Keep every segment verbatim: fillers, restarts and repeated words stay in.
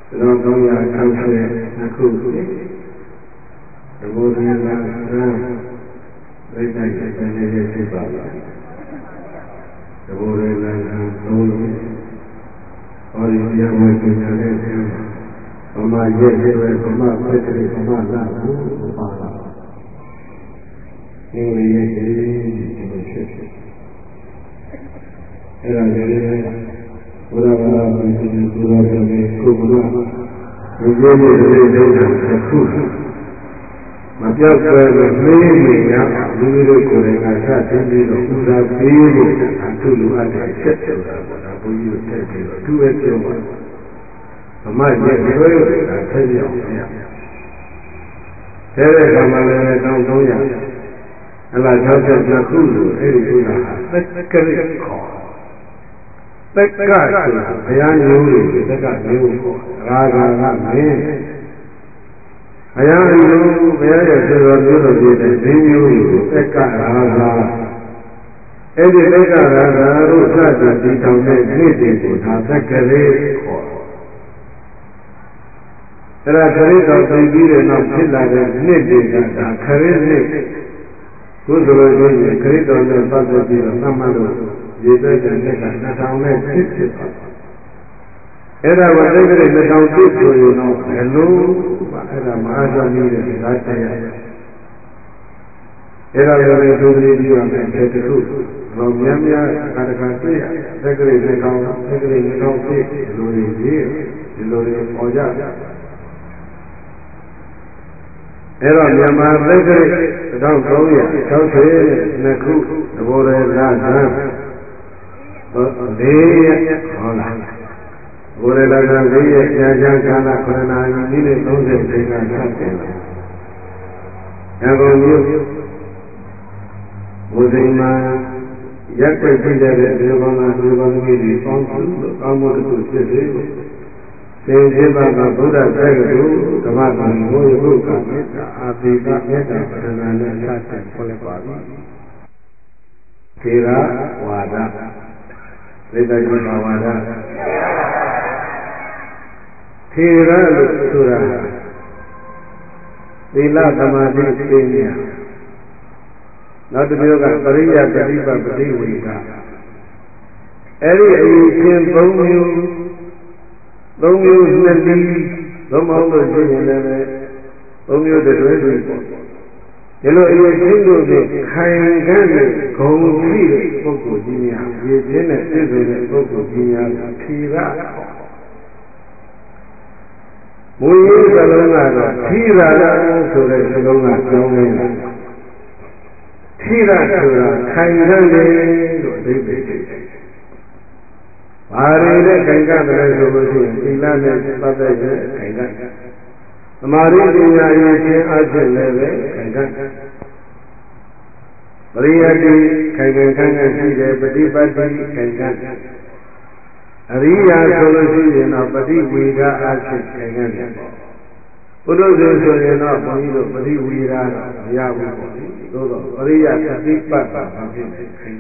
Don't know your country, Nakuki. The Buddha is very nice and energetic. The Buddha is holy. Or if you are working on it, from my yes, from my secretary, from my love, from my love. You will get it. And I did it. Whatever happens in the Buddha is Kubura, we gave it a little the truth. My just were the flaming up, we were going at that in the Buddha baby, and to look at the exception of what I believe you tell you, two at your one. So my yes, I tell you, yeah. Tell us, I'm a little down to you. And I just said, Nakulu, any Buddha, let's get it called. That God, they are new, they got new, Raga, men. I am you, where is the beauty that they knew, that God, Raga. Every Raga, Raga, who tried to be down there, meeting with her, that great call. There are great of the beauty and of Tilla, that knitting, that career, good already, great on the father, Namalo. You better make a town that fits it. And I was thinking the town did so you know, hello, and I'm asking me that day. And I was going to leave you and take the truth. From Yamia, Katakatia, Secretary in the town, Secretary in the town, Lori here, Lori Oja. And on Yama, Secretary, the town Koya, Chauche, Naku, the water is last. They hola. Gorilla Gavia, Yajakana, Korana, you need those that bring us something. And on you, Mozima, Yakwe Peter, Devana, Devana, found two, almost to Chisel. Saying Jibba, Buddha, Tagadu, Tamaka, Moyabuka, Abika, Meta, Korana, Satan, Polepavi. Kira, Wada. Veda Jivavada Thera Sura Lila Samadhi Senya Not the Yoga Pariya Padipa Padivika Eri Ayukin Bomu Bomu Nandi Bomu Jimene Bomu the Dwelling Hello, you single day, kind and go see Poco Ginia, you didn't visit Poco Ginia, Tira. We use a long Tira, so there's a long as Tira, kind and baby. Are you kind of the Ilan Father, kind of. हमारी दुनिया ये के आज लेवे कहीं बरियादी कहीं कहीं सीधे प्रतिपत्ति कहीं अरिया सोलुसी ना पति वीरा आज कहीं पुरुष जो है ना बनी तो पति वीरा या वो तो तो अरिया प्रतिपत्ति कहीं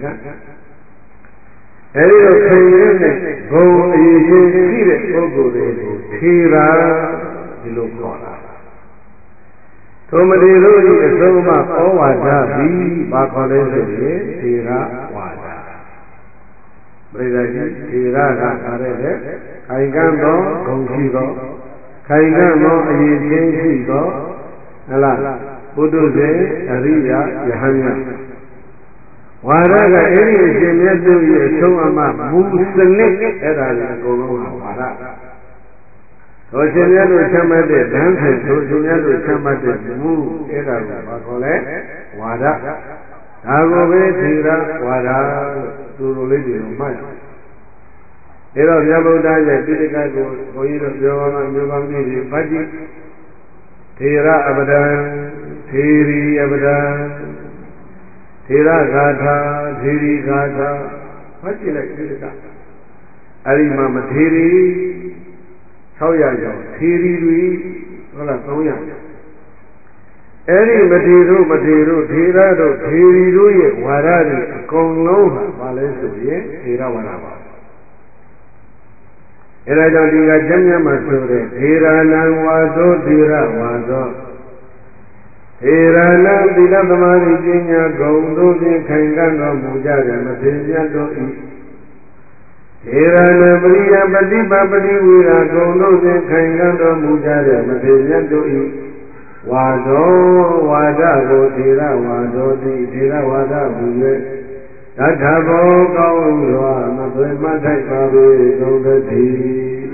ऐसे तो कहीं ने वो ये सीधे वो गोरे थीरा दिलो खोला तो मरे रोजी सोमा ओवाजा भी बाकोले से ये तेरा वाजा बरेदाजी तेरा का सारे है काइकान दो गौशी दो काइकान दो ये चेंजी दो अला बुद्धू से अरिया यहानिया वारा का एरी जिम्मे तो ये सोमा मुसने ऐसा कोलों वारा तो जिम्मे तो चमड़े धन से तो जिम्मे तो चमड़े मुँह ऐसा बाकोले वारा आगोबे धीरा वारा दूरोले दिलो माया ऐसा व्यापार है किसी का को कोई व्यापार व्यापार नहीं बाजी धीरा अबदान धीरी अबदान धीरा गाथा धीरी गाथा बाजी लग किसी का अरे मामा धीरी सौया जो धीरी रुई वाला सौया ऐरी मधीरो मधीरो धीरा दो धीरी रुई वारा री कौन लो वाले सुनिए धीरा वाला အဲဒါကြောင့်ဒီကကျမ်းမြတ်မှာဆိုတဲ့ဒေရဏံဝါသောဒေရဝါသောဒေရဏံသီလသမာဓိပညာဂုဏ်တို့ဖြင့်ခိုင်ခံ့တော်မူကြတဲ့မထေရမြတ်တို့၏ဒေရဏံပရိယပฏิပပတိဝိရာဂုဏ်တို့ဖြင့်ခိုင်ခံ့တော်မူကြတဲ့မထေရမြတ်တို့၏ဝါဒောဝါဒကိုဒေရဝါဒောတိဒေရဝါဒဟူ၍တထဘောကောင်းစွာမသွေမထိုက်ပါပေကုန်သတည်း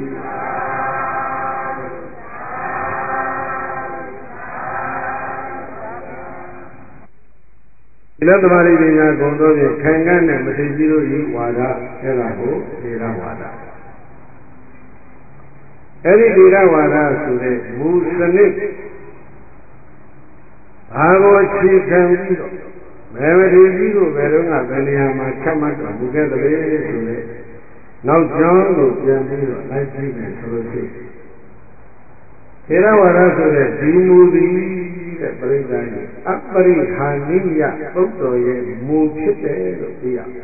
ဒီလိုသမာဓိပညာဂုဏ်တို့ဖြင့်ခိုင်ခံ့တဲ့မထေရကြီးတို့၏ဝါဒအဲ့ဒါကိုဒေရဝါဒအဲ့ဒီဒေရဝါဒဆိုတဲ့မူစနစ်ဘာကိုအခြေခံပြီးတော့မေမထေရကြီးကိုဘယ်တော့ကဘယ်နေရာမှာချမှတ်တော်မူခဲ့သလဲဆိုတဲ့နောက်ကျောင်းကိုပြန်ပြီးတော့လိုက်ကြည့်မယ်ဆိုလို့ရှိရင်ထေရဝါဒဆိုတဲ့ဒီမူသည်တဲ့ပြိဿာကြီးအပရိဟာနိယသုတ်တော်ရဲ့မူဖြစ်တယ်လို့သိရမယ်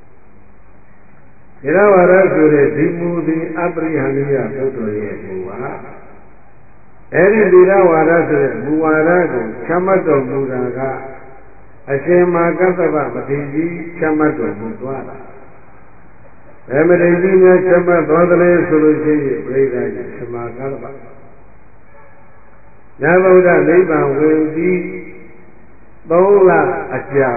ထေရဝါဒဆိုတဲ့ဒီမူသည်အပရိဟာနိယသုတ်တော်ရဲ့မူပါအဲ့ဒီထေရဝါဒဆိုတဲ့မူဝါဒကိုချမှတ်တော်မူတာကအရှင်မာကသဗ္ဗမထေရကြီးချမှတ်တော်မူသွားတာဘယ်မထေရကြီးများချမှတ်သွားသလဲဆိုလို့ရှိရင်ပြိဿာကြီးရှင်မာကသဗ္ဗညာဗုဒ္ဓနိဗ္ဗာန်ဝင်ပြီးသုံးလအကြာ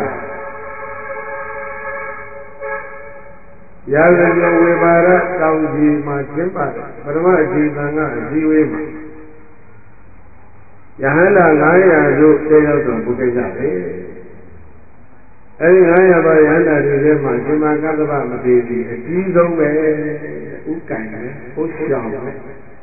ရာဇဂုံဝေပါရတောင်ကြီးမှာကျင်းပါတယ်ပထမအခြေခံကအစည်းအဝေးမှာယဟန္တာနင်းရာတို့တည်ရောက်တော်မူခဲ့ကြတယ်အဲဒီနင်းရာပါယဟန္တာတွေထဲမှာရှင်မကသဗ္ဗမထေရကြီးအကြီးဆုံးပဲဥက္ကံပဲဟိုရှောင်းပဲ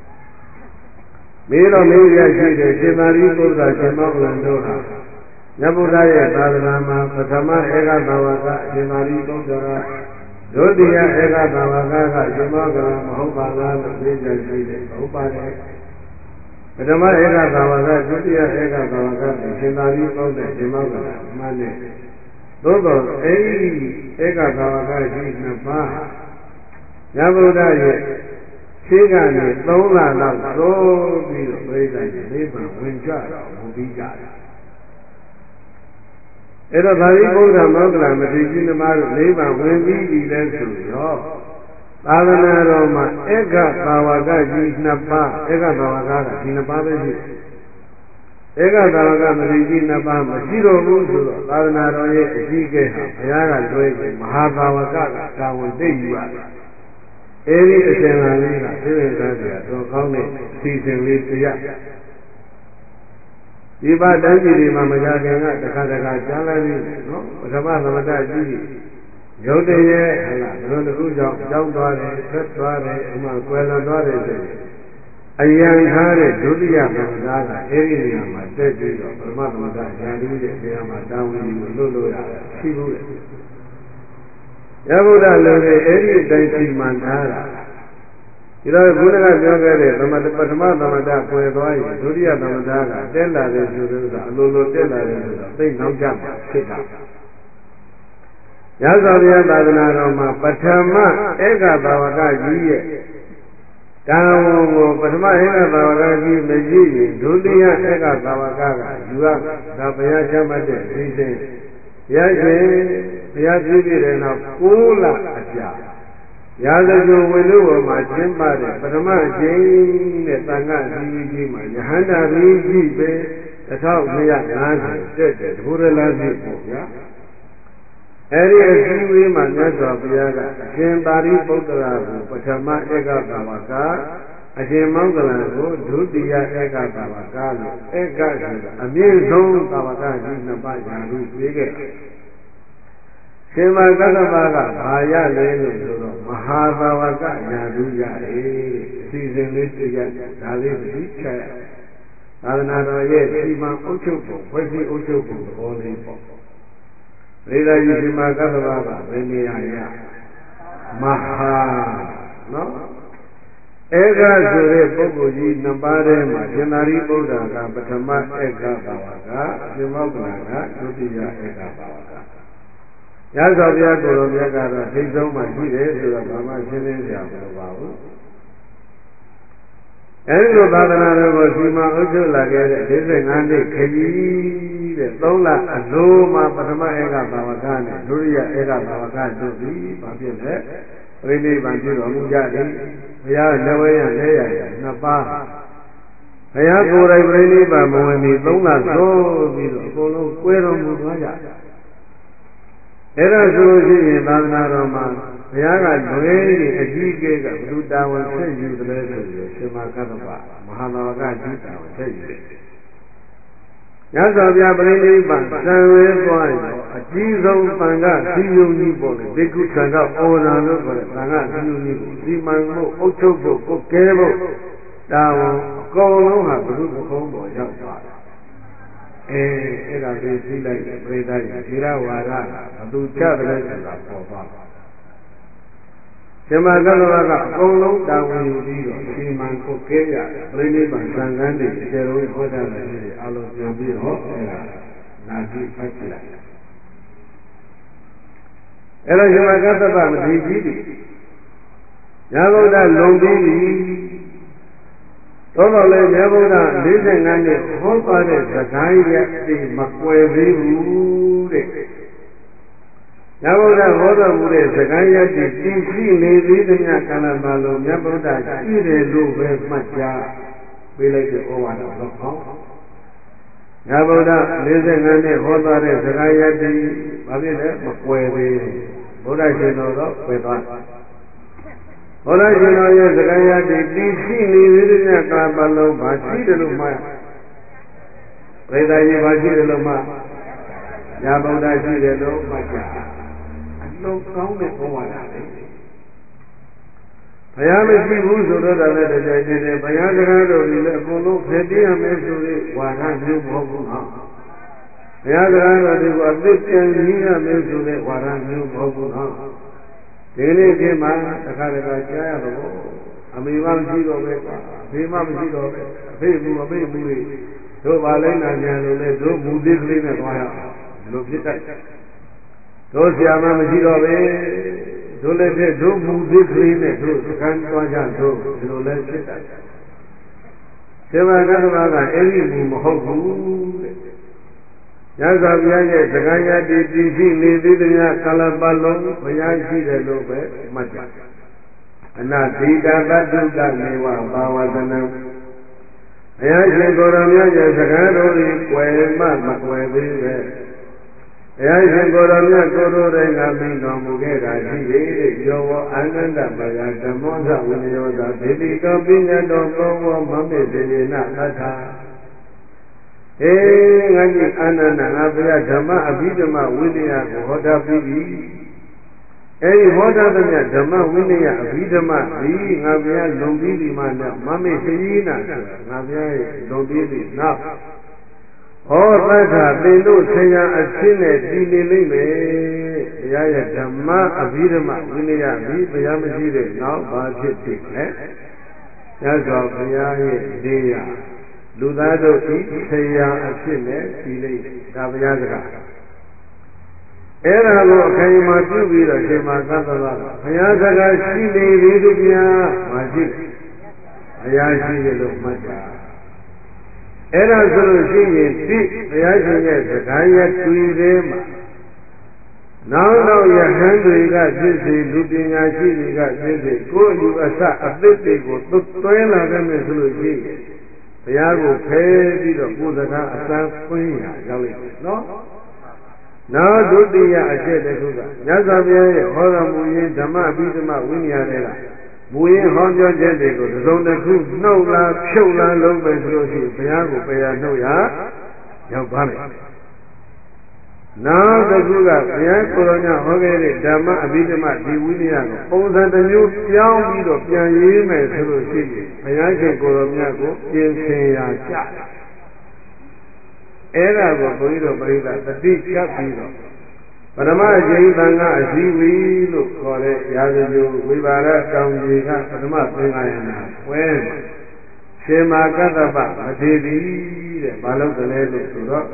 မေတော်မေးရရှိတဲ့ရှင်သာရိပုတ္တရာရှင်မောကလန်တို့ဟာမြတ်ဗုဒ္ဓရဲ့သာသနာမှာပထမဧကသာဝကအရှင်သာရိပုတ္တရာဒုတိယဧကသာဝကကရှင်မောကလန်မဟုတ်ပါလားလို့မေးကြရှိတယ်ဟုတ်ပါတယ်ပထမဧကသာဝကဒုတိယဧကသာဝကရှင်သာရိပုတ္တရာရှင်မောကလန်မှန်တယ်သို့သောအဲဒီဧကသာဝကကြီးနှစ်ပါးမြတ်ဗုဒ္ဓရဲ့ရှင်းကနေသုံးလလောက်သိုးပြီးတော့ပြိဿကြီးနိဗ္ဗာန်ဝင်ကြတော့မူပြီးကြတယ်အဲ့တော့သာရိပုတ္တရာမောကလမထေရကြီးနှစ်ပါးတို့နိဗ္ဗာန်ဝင်ပြီးပြီလဲဆိုရောသာသနာတော်မှာဧကသာဝကကြီးနှစ်ပါးဧကသာဝကကဒီနှစ်ပါးပဲရှိတယ်ဧကသာဝကမထေရကြီးနှစ်ပါးမရှိတော့ဘူးဆိုတော့သာသနာတော်ရဲ့အကြီးအကဲဟာဘုရားကလွှဲပြီးမဟာသာဝကကတာဝန်သိယူရတယ်အဲဒီအစဉ်လာလေးကသိဝင်စားစရာတော့ကောင်းတဲ့အစီအစဉ်လေးတရားဒီပါတန်းကြီးတွေမှာမကြခင်ကတခါတခါကြားလိုက်ပြီနော်ပထမသမတကြီးရုပ်တည်းရဲ့ဟလာဘယ်လိုတစ်ခုကြောင့်ကြောက်သွားတယ်ဆက်သွားတယ်ဥမာကွယ်လွန်သွားတယ်ဆိုရင်အယံထားတဲ့ဒုတိယသမတကအဲဒီနေရာမှာတက်ပြီးတော့ပထမသမတရာထူးရဲ့နေရာမှာတာဝန်ယူလို့လို့ရတယ်ရှိဘူးလေရဗုဒ္ဓလူတွေအဲ့ဒီအတိုင်းစီမံထားတာဒီတော့ဘုရားကပြောခဲ့တဲ့သမတပထမသမတကွယ်သွားရင်ဒုတိယသမတကတက်လာတယ်ဆိုတဲ့ဥစ္စာအလိုလိုတက်လာတယ်ဆိုတော့သိနောက်ကျမှာဖြစ်တာရသော်ဘုရားသာသနာတော်မှာပထမဧကသာဝကကြီးရဲ့တာဝန်ကိုပထမဧကသာဝကကြီးမရှိရင်ဒုတိယဧကသာဝကကယူရဒါဘုရားချမှတ်တဲ့အစီအစဉ်ဘုရားရှင်ဘုရားပြည့်ပြည့်တဲ့နောက်ကိုးလအကြာရာဇဂုံဝင်လို့ပေါ်မှာကျင်းပတဲ့ပထမအကျဉ်းနဲ့တန်ခါအစည်းအဝေးကြီးမှာယဟန္တာကြီးကြီးပဲတစ်ထောင်နှစ်ရာငါးဆယ်တက်တယ်တဘုရလာကြီးပေါ့ဗျာအဲဒီအစည်းအဝေးမှာမြတ်စွာဘုရားကအရှင်သာရိပုတ္တရာကိုပထမဧကသာဝကအရှင်မောဂလန်ကိုဒုတိယဧကသာဝကလို့ဧကဆိုတာအမြင့်ဆုံးသာဝကကြီးနှစ်ပါးရာထူးပေးခဲ့တာရှင်မာကသဗ္ဗကဘာရလဲလို့ဆိုတော့မဟာသာဝကရာထူးရတယ်အစီအစဉ်လေးသိရဒါလေးသတိချရသာသနာတော်ရဲ့စီမံအုပ်ချုပ်ပုံဖွဲ့စည်းအုပ်ချုပ်ပုံသဘောလေးပေါ့ဗေဒကြီးရှင်မာကသဗ္ဗကဘယ်နေရာရမဟာနော်ဧကဆိုတဲ့ပုဂ္ဂိုလ်ကြီးနှစ်ပါးထဲမှာရှင်သာရိပုတ္တရာကပထမဧကသာဝကရှင်မောက္ကလကဒုတိယဧကသာဝကရသော်ဘုရားကိုယ်တော်မြတ်ကတော့ထိတ်ဆုံးမှရှိတယ်ဆိုတော့ဘာမှရှင်းလင်းစရာမလိုပါဘူးအဲဒီလိုသာသနာတော်ကိုစီမံအုပ်ချုပ်လာခဲ့တဲ့၄၅နှစ်ခရီးတဲ့သုံးလအလိုမှာပထမဧကဘာဝကနဲ့ဒုတိယဧကဘာဝကတို့သည်ဘာဖြစ်လဲပြိဋိဘံပြုတော်မူကြသည်ဘုရားလက်ဝဲရလက်ရနှစ်ပါးဘုရားကိုယ်တိုင်ပြိဋိဘံမဝင်မီသုံးလသို့ပြီးတော့အကုန်လုံးကွဲတော်မူသွားကြအဲ့ဒါဆိုလို့ရှိရင်သာသနာတော်မှာဘုရားကလွဲရင်အကြီးအကဲကဘုသူတာဝန်ဆက်ယူတယ်ဆိုရင်ရှင်မကတ္တပမဟာနာဝကကြီးတာဝန်ဆက်ယူတယ်။ညဇောပြပြိဋိဘံစံဝဲသွားရောအကြီးဆုံးသံဃာစီယုံကြီးပေါ့လေဘေကုသံဃာအော်ဒါလို့ခေါ်တဲ့သံဃာစီယုံကြီးကိုစီမံဖို့အုပ်ချုပ်ဖို့ကိုကဲဖို့တာဝန်အကုန်လုံးဟာဘုသူပကုံးပေါ်ရောက်သွားတယ်။အဲအဲ့ဒါလေးသိလိုက်တယ်ပြိဋ္ဌာကြီးထေရဝါဒဘုသူချတယ်ဆိုတာပေါ်သွားတယ်ရှင်မကတ္တဝကအကုန်လုံးတာဝန်ယူပြီးတော့စီမံကိုကဲရတယ်ပြိဋိဘံသံဃာတွေအကျယ်လုံးဟောကြားတဲ့နေ့တွေအလုံးပြန်ပြီးတော့အဲ့ဒါနာကြည့်ဖတ်ကြည့်လိုက်အဲ့တော့ရှင်မကတ္တဗမထေရကြီးတွေညာဗုဒ္ဓလွန်ပြီးပြီသို့တော်လည်းညာဗုဒ္ဓ၄၅နှစ်ဟောသွားတဲ့စကားရတိမကွယ်သေးဘူးတဲ့မြတ်ဗုဒ္ဓဟောတော်မူတဲ့စကားရည်တည်ရှိနေသေးသမျှကာလပတ်လုံးမြတ်ဗုဒ္ဓရှိတယ်လို့ပဲမှတ်ကြပေးလိုက်တဲ့ဩဝါဒတော့ဟောမြတ်ဗုဒ္ဓ၄၅နှစ်ဟောသွားတဲ့စကားရည်တည်ဘာဖြစ်လဲမကွယ်သေးဘူးဗုဒ္ဓရှင်တော်တော့ကွယ်သွားဘုရားရှင်တော်ရဲ့စကားရည်တည်တည်ရှိနေသေးသမျှကာလပတ်လုံးဘာရှိတယ်လို့မှတ်ပရိသတ်ကြီးဘာရှိတယ်လို့မှတ်မြတ်ဗုဒ္ဓရှိတယ်လို့မှတ်ကြလုံးကောင်းတဲ့ဘဝလာလေဘုရားမရှိဘူးဆိုတော့လည်းတကြိမ်နေတယ်ဘုရားစကားတော်တွေလည်းအကုန်လုံးဖယ်ပေးရမယ်ဆိုတဲ့ဝါဒမျိုးမဟုတ်ဘူးနော်ဘုရားစကားတော်တွေကိုအသိဉာဏ်ကြီးရမယ်ဆိုတဲ့ဝါဒမျိုးမဟုတ်ဘူးနော်ဒီနေ့ခေတ်မှာတစ်ခါတစ်ခါကြားရတော့အမေမရှိတော့ပဲကွာအဖေမမရှိတော့ပဲအဖေမူအမေမူတွေတို့ပါလိုက်နာညာလို့လဲတို့မူသေးကလေးနဲ့သွားရအောင်ဒီလိုဖြစ်တတ်တို့ဆရာမမရှိတော့ပဲတို့လည်းတဲ့တို့မူသေးကလေးနဲ့တို့စကမ်းသွားကြတို့ဒီလိုလဲဖြစ်တတ်တယ်စေဝကတ္တဝကအဲ့ဒီမူမဟုတ်ဘူးတဲ့ရသော်ဘုရားရဲ့စကားရည်တည်တည်ရှိနေသေးသမျှကာလပတ်လုံးဘုရားရှိတယ်လို့ပဲမှတ်ကြအနတိတသတ္တုကနေဝဘာဝသနံဘုရားရှင်ကိုယ်တော်မြတ်ရဲ့စကားတော်ကိုကွယ်မှမကွယ်သေးပဲဘုရားရှင်ကိုယ်တော်မြတ်ကိုယ်တော်တိုင်ကမိန်တော်မူခဲ့တာရှိတယ်တဲ့ယောဝအာနန္ဒမယဓမ္မောသဝိနယောသာဒေတိတောပညာတော်ဘောဝမမေသေနသတ္ထာအေးငါကြီးအာနန္ဒငါဘုရားဓမ္မအဘိဓမ္မဝိနည်းကိုဟောတာပြီးပြီအဲဒီဟောတာသမျှဓမ္မဝိနည်းအဘိဓမ္မသည်ငါဘုရားလွန်ပြီးဒီမှလည်းမမေသေနာဆိုတာငါဘုရားရဲ့လွန်ပြီးဒီနောက်ဟောသတ္ထာသင်တို့ဆရာအဖြစ်နဲ့တည်နေလိမ့်မယ်ဘုရားရဲ့ဓမ္မအဘိဓမ္မဝိနည်းသည်ဘုရားမရှိတဲ့နောက်ဘာဖြစ်ပြီလဲညဇောဘုရားရဲ့နေရာလူသားတို့ဤဆရာအဖြစ်နဲ့တည်လိမ့်မယ်ဒါဘုရားစကားအဲ့ဒါကိုအခိုင်အမာပြုပြီးတော့ရှင်မကတ္တဗကဘုရားစကားရှိနေသေးသမျှမရှိတယ်ဘုရားရှိတယ်လို့မှတ်ကြအဲ့ဒါဆိုလို့ရှိရင်တိဘုရားရှင်ရဲ့စကားရတွေ့သေးမှာနောက်နောက်ယဟန်တွေကဖြစ်စေလူပညာရှိတွေကဖြစ်စေကိုယ်အယူအဆအသစ်တွေကိုသွဲလာခဲ့မယ်ဆိုလို့ရှိရင်ဘုရားကိုဖယ်ပြီးတော့ကိုယ်စကားအစမ်းခွင်းရရောက်လိမ့်မယ်နော်နောက်ဒုတိယအချက်တစ်ခုကမြတ်စွာဘုရားရဲ့ဟောတော်မူရင်ဓမ္မအဘိဓမ္မဝိနည်းတွေကမူရင်ဟောပြောချက်တွေကိုသုံးစုံတစ်ခုနှုတ်လားဖြုတ်လားလုံးပဲဆိုလို့ရှိရင်ဘုရားကိုပယ်ရနှုတ်ရရောက်ပါမယ်နောက်တစ်ခုကဘုရားကိုယ်တော်ညဟောခဲ့တဲ့ဓမ္မအဘိဓမ္မဒီဝိနည်းကိုပုံစံတစ်မျိုးပြောင်းပြီးတော့ပြန်ရေးမယ်ဆိုလို့ရှိရင်ဘုရားရှင်ကိုယ်တော်မြတ်ကိုပြင်ဆင်ရာကြတယ်အဲ့ဒါကိုဘုန်းကြီးတို့ပြိဿတတိကပ်ပြီးတော့ပထမအကျင့်သံဃာအစည်းဝေးလို့ခေါ်တဲ့ရာဇဂိုဝိပါရတောင်ကြီးကပထမသင်္ဃာယနာပွဲမှာရှင်မကတ္တပမထေရီတဲ့ဘာလို့တလဲလို့ဆိုတော့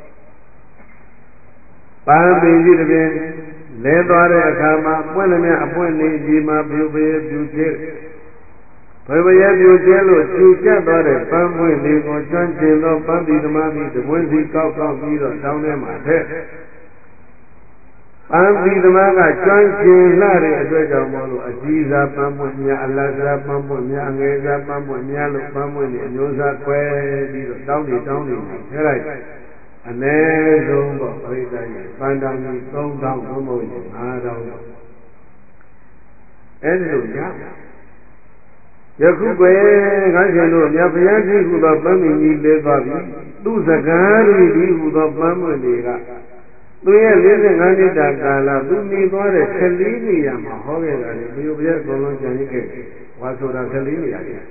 ပန်းပင်ကြီးတစ်ပင်လဲသွားတဲ့အခါမှာပွင့်လျက်အပွင့်နေကြီးမှာပြုတ်ပေပြူချစ်ဘယ်ဘရဲ့ပြိုကျဲလို့ကျူကျက်သွားတဲ့ပန်းပွင့်လေးကိုကျွမ်းကျင်သောပန်းတိသမားသည်တပွင့်စီကောက်ကောက်ပြီးတော့တောင်းထဲမှာထက်ပန်းတိသမားကကျွမ်းကျင်လှတဲ့အတွက်ကြောင့်မို့လို့အကြီးစားပန်းပွင့်များအလတ်စားပန်းပွင့်များအငယ်စားပန်းပွင့်များလို့ပန်းပွင့်တွေအမျိုးစားကွဲပြီးတော့တောင်းနေတောင်းနေမှာထဲလိုက်အ ਨੇ ဆုံးတော့ပြိတ္တရဲ့ပန်းတောင်ကြီးသုံးတောင်းသုံးမို့ရင်ငါးတောင်းတော့အဲ့ဒီလိုရယခုကွယ်ငါရှင်တို့မြတ်ဘုရားကြီးဟူသောပန်းမင်းကြီးလဲသွားပြီသူစကားတွေဒီဟူသောပန်းမွင့်တွေကသူရဲ့၄၅နှစ်တာကာလသူနေသွားတဲ့၁၄နေရာမှာဟောခဲ့တာလေဘုရားဘုရားအကုန်လုံးကြံရစ်ခဲ့ဝါဆိုတာ၁၄နေရာလေ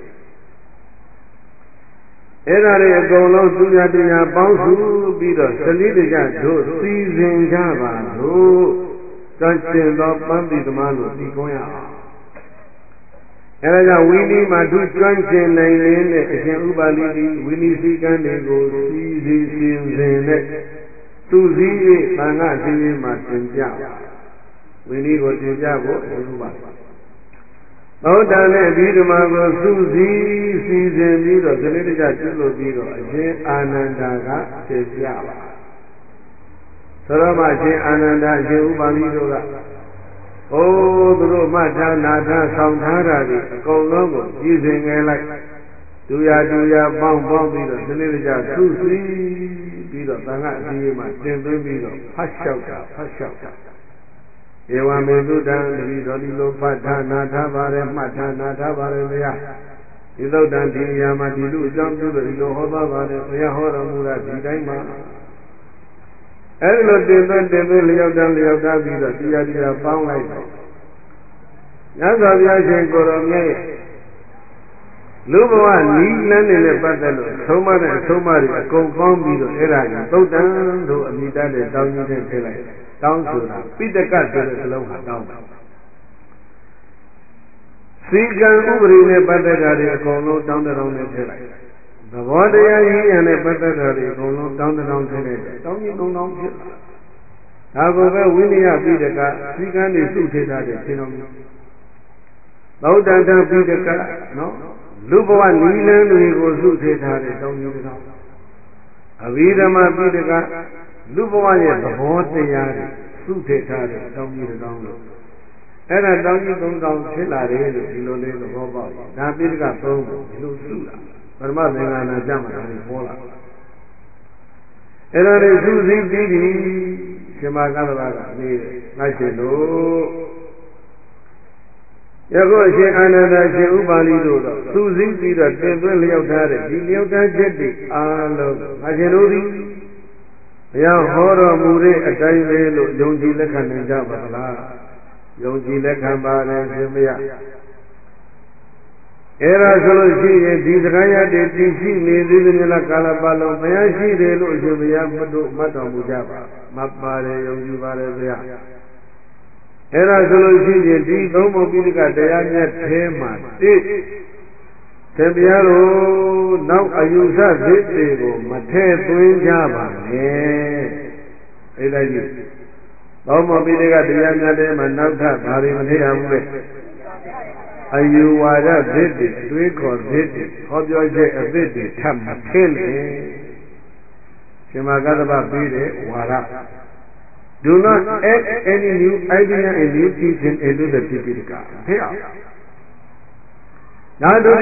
အဲ့ဒါတွေအကုန်လုံးသူရတရားပေါင်းစုပြီးတော့စနည်းတကျတို့စီစဉ်ကြပါလို့ကြွကျင်သောပန်းတိသမားလို့ဒီကုန်းရအောင်အဲဒါကြောင့်ဝိနည်းမှာသူကျွမ်းကျင်နိုင်တဲ့အရှင်ဥပါလိတိဝိနည်းစည်းကမ်းတွေကိုစီစီစဉ်စဉ်နဲ့သူစည်း၍သံဃာစည်းဝေးမှာတင်ပြပါဝိနည်းကိုတင်ပြဖို့အရှင်ဥပါလိသောတာနဲ့အဘိဓမ္မာကိုစုစည်းစီစဉ်ပြီးတော့စနစ်တကျပြုလုပ်ပြီးတော့အရှင်အာနန္ဒာကတင်ပြပါဆိုတော့မှအရှင်အာနန္ဒာအရှင်ဥပါလိတို့ကအိုးသူတို့မှတ်ထားနာထားဆောင်ထားတာဒီအကုန်လုံးကိုကြည်စင်ငယ်လိုက်တူရတူရပေါင်းပေါင်းပြီးတော့စနစ်တကျစုစည်းပြီးတော့သံဃာအစည်းအဝေးမှာတင်သွင်းပြီးတော့ဖတ်လျှောက်တာဖတ်လျှောက်တာဧဝမေတုတံတတိတော်ဒီလိုဖတ်ထားနာထားပါတယ်မှတ်ထားနာထားပါတယ်ဘုရားဒီသုတ်တံဒီနေရာမှာဒီလိုအကြောင်းပြုလို့ဒီလိုဟောသွားပါတယ်ဘုရားဟောတော်မူတာဒီတိုင်းမှာအဲဒီလိုတင်သွင်းတင်သွင်းလျောက်တန်းလျောက်တာပြီးတော့တရားတရားပေါင်းလိုက်တော့ညဇောဘုရားရှင်ကိုရောမြတ်ရဲ့လူဘဝနီးလန်းနေတဲ့ပတ်သက်လို့ဆုံးမတဲ့အဆုံးမတွေအကုန်ပေါင်းပြီးတော့အဲ့ဒါကိုသုတ်တံတို့အမိတတ်တဲ့တောင်းကြီးတဲ့ထည့်လိုက်တောင်းဆိုတာပိဋကဆိုတဲ့စလုံးဟာတောင်းပါစီကံဥပရိနဲ့ပတ်သက်တာတွေအကုန်လုံးတောင်းတောင်းနဲ့ထည့်လိုက်သဘောတရားရင်းရနဲ့ပတ်သက်တာတွေအကုန်လုံးတောင်းတောင်းထည့်လိုက်တောင်းကြီးတောင်းတောင်းဖြစ်လာဒါကိုပဲဝိနည်းပိဋကစီကံတွေစုထည့်ထားတဲ့ရှင်တော်မြတ်သောတတံပိဋကနော်လူဘဝနီလန်းတွေကိုစုထည့်ထားတဲ့တောင်းကြီးတောင်းအဘိဓမ္မာပိဋကလူဘဝရဲ့သဘောတရားတွေစုထည့်ထားတဲ့တောင်းကြီးတောင်းလို့အဲ့ဒါတောင်းကြီးသုံးတောင်းဖြစ်လာတယ်လို့ဒီလိုလေးသဘောပေါက်ဒါပိဋကသုံးကိုဒီလိုစုလာပရမသင်္ဃာနာကြမှာဒါတွေပေါ်လာအဲ့ဒါတွေစုစည်းပြီးပြီရှင်မကသဘာကနေတယ်ငါရှင်တို့ယခုအရှင်အာနန္ဒာရှင်ဥပါလိတို့တော့စုစည်းပြီးတော့တင်သွင်းလျောက်ထားတဲ့ဒီလျောက်ထားချက်တွေအားလုံးငါရှင်တို့သည်ဘုရားဟောတော်မူတဲ့အတိုင်းပဲလို့ယုံကြည်လက်ခံနိုင်ကြပါသလားယုံကြည်လက်ခံပါတယ်ရှင်မယအဲ့ဒါဆိုလို့ရှိရင်ဒီစကားရတဲ့တည်ရှိနေသေးတယ်လားကာလပတ်လုံးဘုရားရှိတယ်လို့အရှင်ဘုရားမတို့မှတ်တော်မူကြပါမပါတယ်ယုံကြည်ပါတယ်ဘုရားအဲ့ဒါဆိုလို့ရှိရင်ဒီသုံးပုံပိဋကတရားမြတ်ထဲမှာတိသင်ဗျားတို့နောက်အယူဆသစ်တွေကိုမထဲ့သွင်းကြပါနဲ့အဲ့ဒါကြီးသုံးပုံပိဋကတရားမြတ်ထဲမှာနောက်ထပ်ဘာတွေမထည့်ရဘူးလဲအယူဝါဒသစ်တွေအတွေးခေါ်သစ်တွေဟောပြောချက်အသစ်တွေထပ်မထည့်နဲ့ရှင်မကသဗ္ဗပြီးတဲ့ဝါဒDo not add any new idea and new teaching into the Tipitaka. Now, do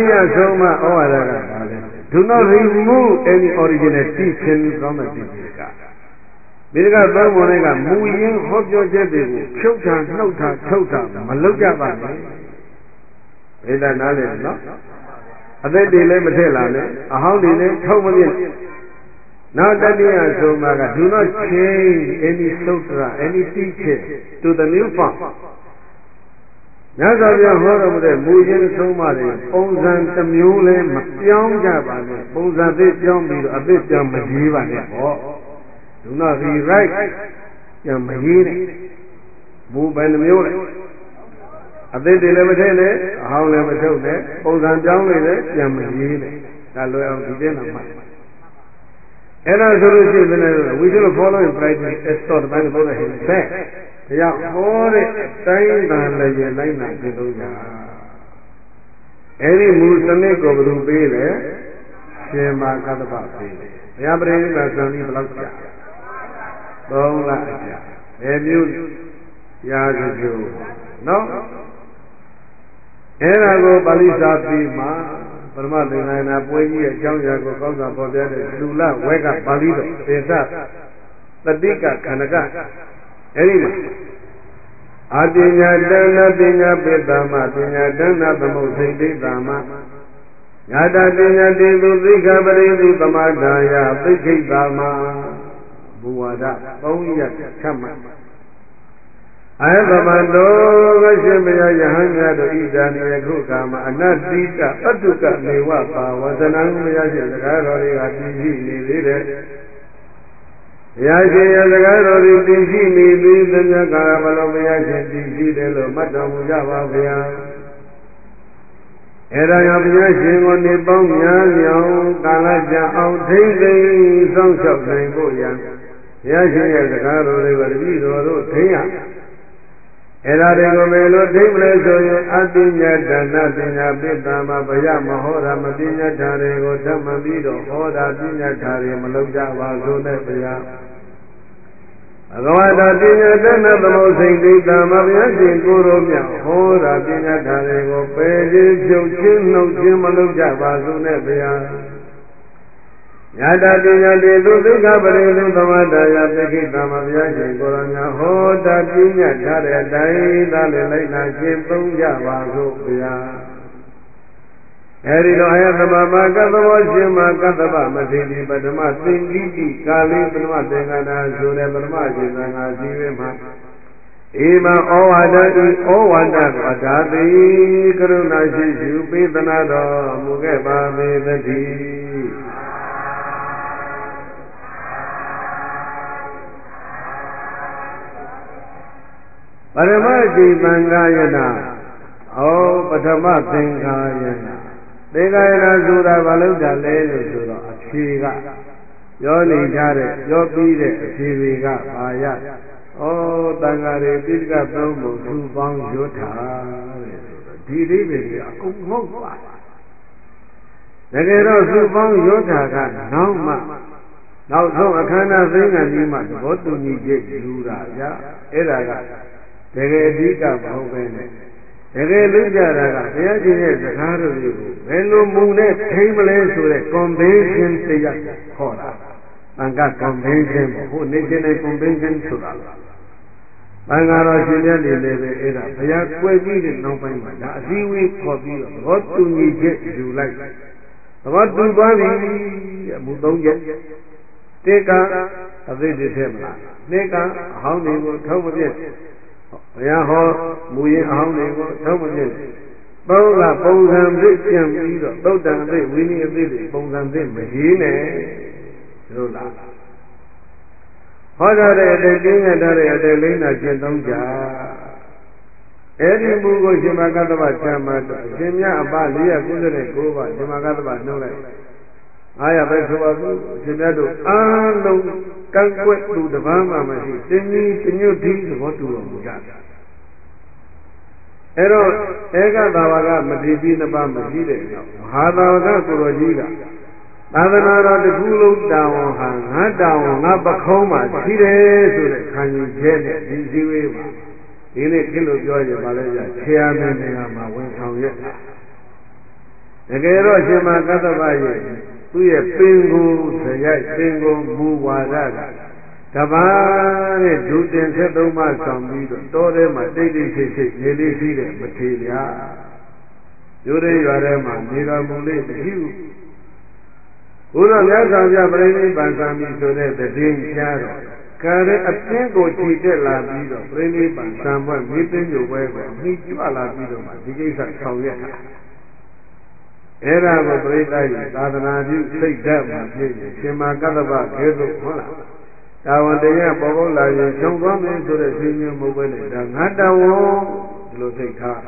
not remove any original teaching from the Tipitaka. Because some monega moving hot your jetty, chota, nota, chota, maluja bani. Is that knowledge, no? A day delay Matella, a how delay, how many? Now that we are so maga, do not change any sutra, any teaching to the new form. Now that we are heard of the Mujan Somari, Ponzan Tamule, Pyong Javane, Ponzan Jambi, a bit Yamajiva. Do not rewrite Yamajini. Move by the mule. A bit delivered, how never told it, Ponzan Jambi, Yamajini. That way of the dinner. And as a result, we shall follow in practice as taught by the Buddha himself. They are all time than the line of the အဲဒီမူစနစ်ကိုဘယ်သူပေးလဲရှင်မကတ္တပပေးတယ်ဘုရားပရိနိဗ္ဗာန်စံပြီးဘယ်လောက်ကြာသုံးလအကြာဘယ်မျိုးရာဇဂိုနော်အဲ့ဒါကိုပါဠိစာပြီးမှပရမသင်္ဃာနာပွဲကြီးရဲ့အကြောင်းအရာကိုကောင်းစွာပေါ်ပြတဲ့လူလဝဲကပါဠိတော်သေသတတိကခန္ဓကအဲ့ဒီမှာအပညာတဏပညာပိတ္တမပညာတဏသမုတ်စိတ်ဒိဋ္ဌာမညာတပညာတေသူသိက္ခာပရိသုသမာဒါယသိခိတ္တမဘူဝါဒသုံးရပ်ချမှတ်အာသမတောကရှင်ဘုရားယဟန်များတို့ဣဒာနိယခုကာမအနတ္တိတပတ္တုကနေဝပါဝဇနံဘုရားရှင်စကားတော်တွေကတည်ရှိနေသေးတယ်ဘုရားရှင်ရဲ့စကားတော်တွေတည်ရှိနေသေးသမျှကာလဘလုံးဘုရားရှင်တည်ရှိတယ်လို့မှတ်တော်မူကြပါဗျာအဲဒါကြောင့်ဘုရားရှင်ကိုနေပေါင်းများမြောင်ကာလကြာအောင်ထိမ့်သိမ်းစောင့်ရှောက်နိုင်ဖို့ရန်ဘုရားရှင်ရဲ့စကားတော်တွေကိုတပည့်တော်တို့ထိမ့်ရအဲ့ဒါတွေကိုဘယ်လိုထိမ့်မလဲဆိုရင်အပညာဒါနပညာပိတ္တမဘယမဟောတာမပညာဓာတွေကိုဓမ္မပြီးတော့ဟောတာပညာဓာတွေမလုံးကြပါစို့နဲ့ဗျာဘဂဝတာပညာတဏသမုတ်စိတ်ဒိဋ္ဌာမဘုရားရှင်ကိုယ်တော်မြတ်ဟောတာပညာဓာတွေကိုပယ်ခြင်းဖြုတ်ခြင်းနှုတ်ခြင်းမလုံးကြပါစို့နဲ့ဗျာညာတပညာတေသူသိက္ခာပရိသုသမဒါယသိခိတ္တမဘုရားရှင်ကိုယ်တော်များဟောတာပညာထားတဲ့အတိုင်းသာလည်းလိုက်နာခြင်းသုံးကြပါစို့ဗျာအဲဒီတော့အယသမမာကတ္တဝရှင်မကတ္တဗမသိတိပထမသင်္ကိတိကာလိပထမသင်္ကနာဆိုတဲ့ပထမခြေသံဃာစည်းဝေးမှာဧမဩဝါဒဤဩဝါဒအဒါတိကရုဏာရှိယူပေးသနာတော်မူခဲ့ပါပေသတည်းပရမจิตံဃာယနာဩပထမသင်္ဃာယနာသင်္ဃာယနာဆိုတာဘာလို့တာလဲလို့ဆိုတော့အဖြေကပြောနေကြတဲ့ပြောပြီးတဲ့အဖြေတွေကဘာရဩတန်ဃာတွေတိကသုံးပုံသူပေါင်းရွတ်တာတဲ့ဆိုတော့ဒီအိဗေတွေအကုန်ငုတ်ပါတကယ်တော့သူပေါင်းရွတ်တာကနောက်မှနောက်ဆုံးအခမ်းအနားသိဉာဏ်ကြီးမှသဘောတူညီချက်ယူတာဗျာအဲ့ဒါကတကယ်အဓိကမဟုတ်ပဲနဲ့တကယ်လူကြတာကဘုရားရှင်ရဲ့စကားတော်တွေကိုဘယ်လိုမူနဲ့ထိမ့်မလဲဆိုတဲ့ convention တရားခေါ်တာအင်္ဂ convention ပေါ့ဟို national convention ဆိုတာဘင်္ဂါတော်ရှင်မြတ်နေလည်းပဲအဲ့ဒါဘုရားကွယ်ပြီးတဲ့နောက်ပိုင်းမှာဒါအစည်းအဝေးခေါ်ပြီးတော့သဘောတူညီချက်ယူလိုက်သဘောတူသွားပြီတဲ့အမှုသုံးချက်တေကအသိတည်းထဲမလားနေကအဟောင်းတွေကိုထုံးမပြည့်ဘုရားဟောမူရင်အဟောင်းတွေကိုထုံးမပြည့်သုံးကပုံစံသစ်ပြန်ပြီးတော့သုတ်တန်အသိဝိနည်းအသိတွေပုံစံသစ်မရေးနဲ့လို့လားဟောထားတဲ့အတိုင်းပြည့်ညတ်ထားတဲ့အတိုင်းလိမ့်နာကျင့်သုံးကြအဲ့ဒီမူကိုရှင်မကတ္တဗချမ်းမှာတော့အရှင်မြတ်အပ၄၉၉ပါးရှင်မကတ္တဗနှုတ်လိုက်အားရပဲဆိုပါဘူးအရှင်မြတ်တို့အားလုံးကန့်ကွက်သူတပန်းမှမရှိတင်းကြီးတညွတ်ဒီသဘောတူတော်မူကြတယ်အဲ့တော့ဧကသာဝကမတိပိနှစ်ပါးမရှိတဲ့နောက်မဟာသာဝကကိုရောကြီးကသာသနာတော်တစ်ခုလုံးတာဝန်ဟာငါတာဝန်ငါပခုံးမှာရှိတယ်ဆိုတဲ့ခံယူချက်နဲ့ဒီစည်းဝေးမှာဒီနေ့ခေတ်လို့ပြောရင်ပါလဲကြဆရာမင်းနေရာမှာဝင်ဆောင်ရက်တာတကယ်တော့ရှင်မကတ္တဗရဲ့သူ့ရဲ့ပင်ကိုဇယိုက်ပင်ကိုမူဝါဒကတပါးနဲ့ဒုတင်ဆက်သုံးပါးဆောင်ပြီးတော့တောထဲမှာတိတ်တိတ်ဆိတ်ဆိတ်နေလေးရှိတဲ့မထေရရိုးရဲရွာထဲမှာနေတော်မူလေးမရှိဘူးဘုရားမြတ်စွာဘုရားပြိဋိဘံသံပြီဆိုတဲ့တည်င်းကြားတော့ကာရဲအပြင်းကိုခြိတက်လာပြီးတော့ပြိဋိဘံသံဘွဲ့မိသိညိုဘွဲကိုအမိကြွလာပြီးတော့မှဒီကိစ္စဆောင်ရွက်တာအဲ့ဒါကိုပြိဋ္ဌာယသာသနာပြုစိတ်ဓာတ်မှာဖြစ်ရင်ရှင်မကတ္တဗကဲသို့ဟုတ်လားတာဝန်တရားပေါ်ပေါ်လာရင်ရှုံသွားမယ်ဆိုတဲ့ရှင်မျိုးမဟုတ်ပဲနဲ့ဒါငါတာဝန်ဒီလိုစိတ်ထား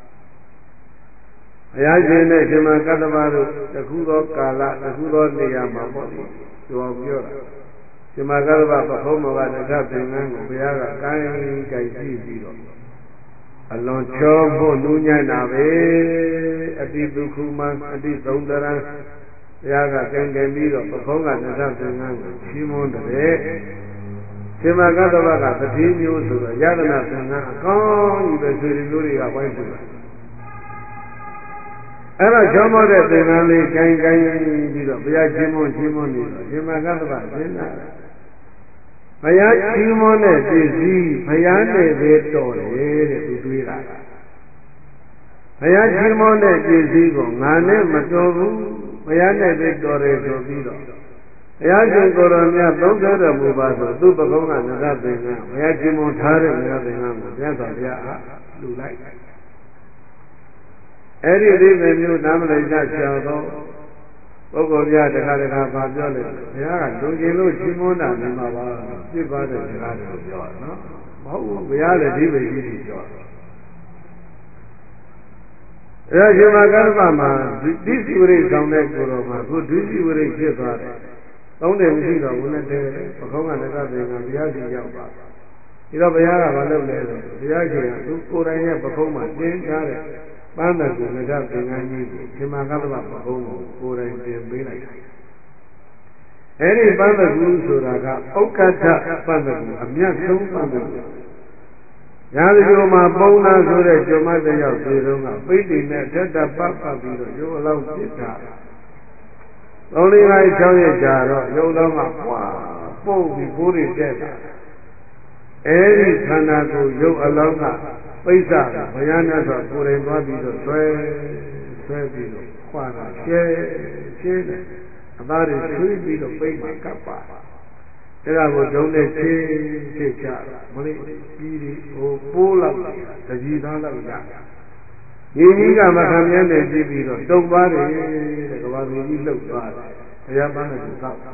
ဘုရားရှင်နဲ့ရှင်မကတ္တဗတို့တခုသောကာလတခုသောနေရာမှာပေါ့လေပြောအောင်ပြောတာရှင်မကတ္တဗပခုံးမောကတခသင်္ကန်းကိုဘုရားကကိုင်းကိုင်းကြည့်ပြီးတော့အလွန်ချောဖို့နူးညံ့တာပဲအတိဒုက္ခမအတိသုံးတရံတရားကကံကံပြီးတော့ပခုံးကနထသင်္ကန်းကိုချီးမွမ်းတဲ့ရှင်မကတ္တဗကတတိမျိုးဆိုတော့ယတနာသင်္ကန်းအကောင်းကြီးပဲဆွေမျိုးတွေကဝိုင်းဆိုတာအဲ့တော့ကျောင်းမောတဲ့သင်္ကန်းလေးကိုင်းကိုင်းပြီးတော့ဘုရားချီးမွမ်းချီးမွမ်းနေတော့ရှင်မကတ္တဗသင်္ကန်းဘုရားချီးမွမ်းတဲ့ပစ္စည်းဘုရားနဲ့ပဲတော်တယ်တဲ့သူတွေးတာဘုရားချီးမွမ်းတဲ့ပစ္စည်းကိုငါနဲ့မတော်ဘူးဘုရားနဲ့ပဲတော်တယ်ဆိုပြီးတော့ဘုရားရှင်ကိုယ်တော်မြတ်သုံးဆတော်မူပါဆိုသူ့ပကုံးကနရသင်္ကန်းဘုရားချီးမွမ်းထားတဲ့နရသင်္ကန်းကိုဘုရားဆောင်ဘုရားအားလှူလိုက်အဲ့ဒီဒီမျိုးနာမလိကရှာတော့ပုဂ္ဂိုလ်ပြတခါတခါပါပြောလိုက်ဘုရားကလူကျင်လို့ချီးမွမ်းတာနေမှာပါပြစ်ပါတဲ့စကားတွေပြောတာနော်မဟုတ်ဘူးဘုရားလည်းဒီပဲကြီးကြီးပြောတာအဲ့ဒါရှင်မကတ္တဗမှာဒိစီဝရိဆောင်တဲ့ကိုယ်တော်မှာခုဒိစီဝရိဖြစ်သွားတယ်သုံးတယ်မရှိတော့ဘူးနဲ့တဲပခုံးကလည်းကသင်္ကန်းဘုရားရှင်ရောက်ပါဒီတော့ဘုရားကဘာလုပ်လဲဆိုဘုရားရှင်ကသူကိုယ်တိုင်ရဲ့ပခုံးမှာတင်းထားတဲ့ပန်းတဲ့ကိုငရသင်္ကန်းကြီးကိုရှင်မကတ္တဗပခုံးကိုကိုယ်တိုင်တင်ပေးလိုက်တယ်အဲ့ဒီပန်းတဲ့ကူဆိုတာကဩက္ကဋ္ဌပန်းတဲ့ကူအမြတ်ဆုံးပန်းတဲ့ကူညာဒီလိုမှာပုံနာဆိုတဲ့ကျွမ်းမတယောက်ဒီတော့ကပိဋိနဲ့တက်တပတ်ပတ်ပြီးတော့ရုပ်အလောင်းပြစ်တာသုံးလေးငါး၆ရက်ကြာတော့ရုပ်လောင်းကပွားပုတ်ပြီးဘိုးတွေတက်လာအဲ့ဒီခန္ဓာကိုယ်ရုပ်အလောင်းကပိဿာဘုရားမြတ်စွာကိုယ်တိုင်သွားပြီးတော့ဆွဲဆွဲပြီးတော့ခွာတာရှဲရှဲတယ်အသားတွေဆွေးပြီးတော့ပိတ်မှာကပ်ပါအဲ့ဒါကိုဒုံနဲ့ချေးချေးချမလေးပြီးဒီဟိုပိုးလောက်တကြီးသားလောက်ရညီကြီးကမခံမြဲနေကြည့်ပြီးတော့တုံသွားတယ်တဲ့ကဘာလူကြီးလှုပ်သွားတယ်ဘုရားပန်းတဲ့ကိုကောက်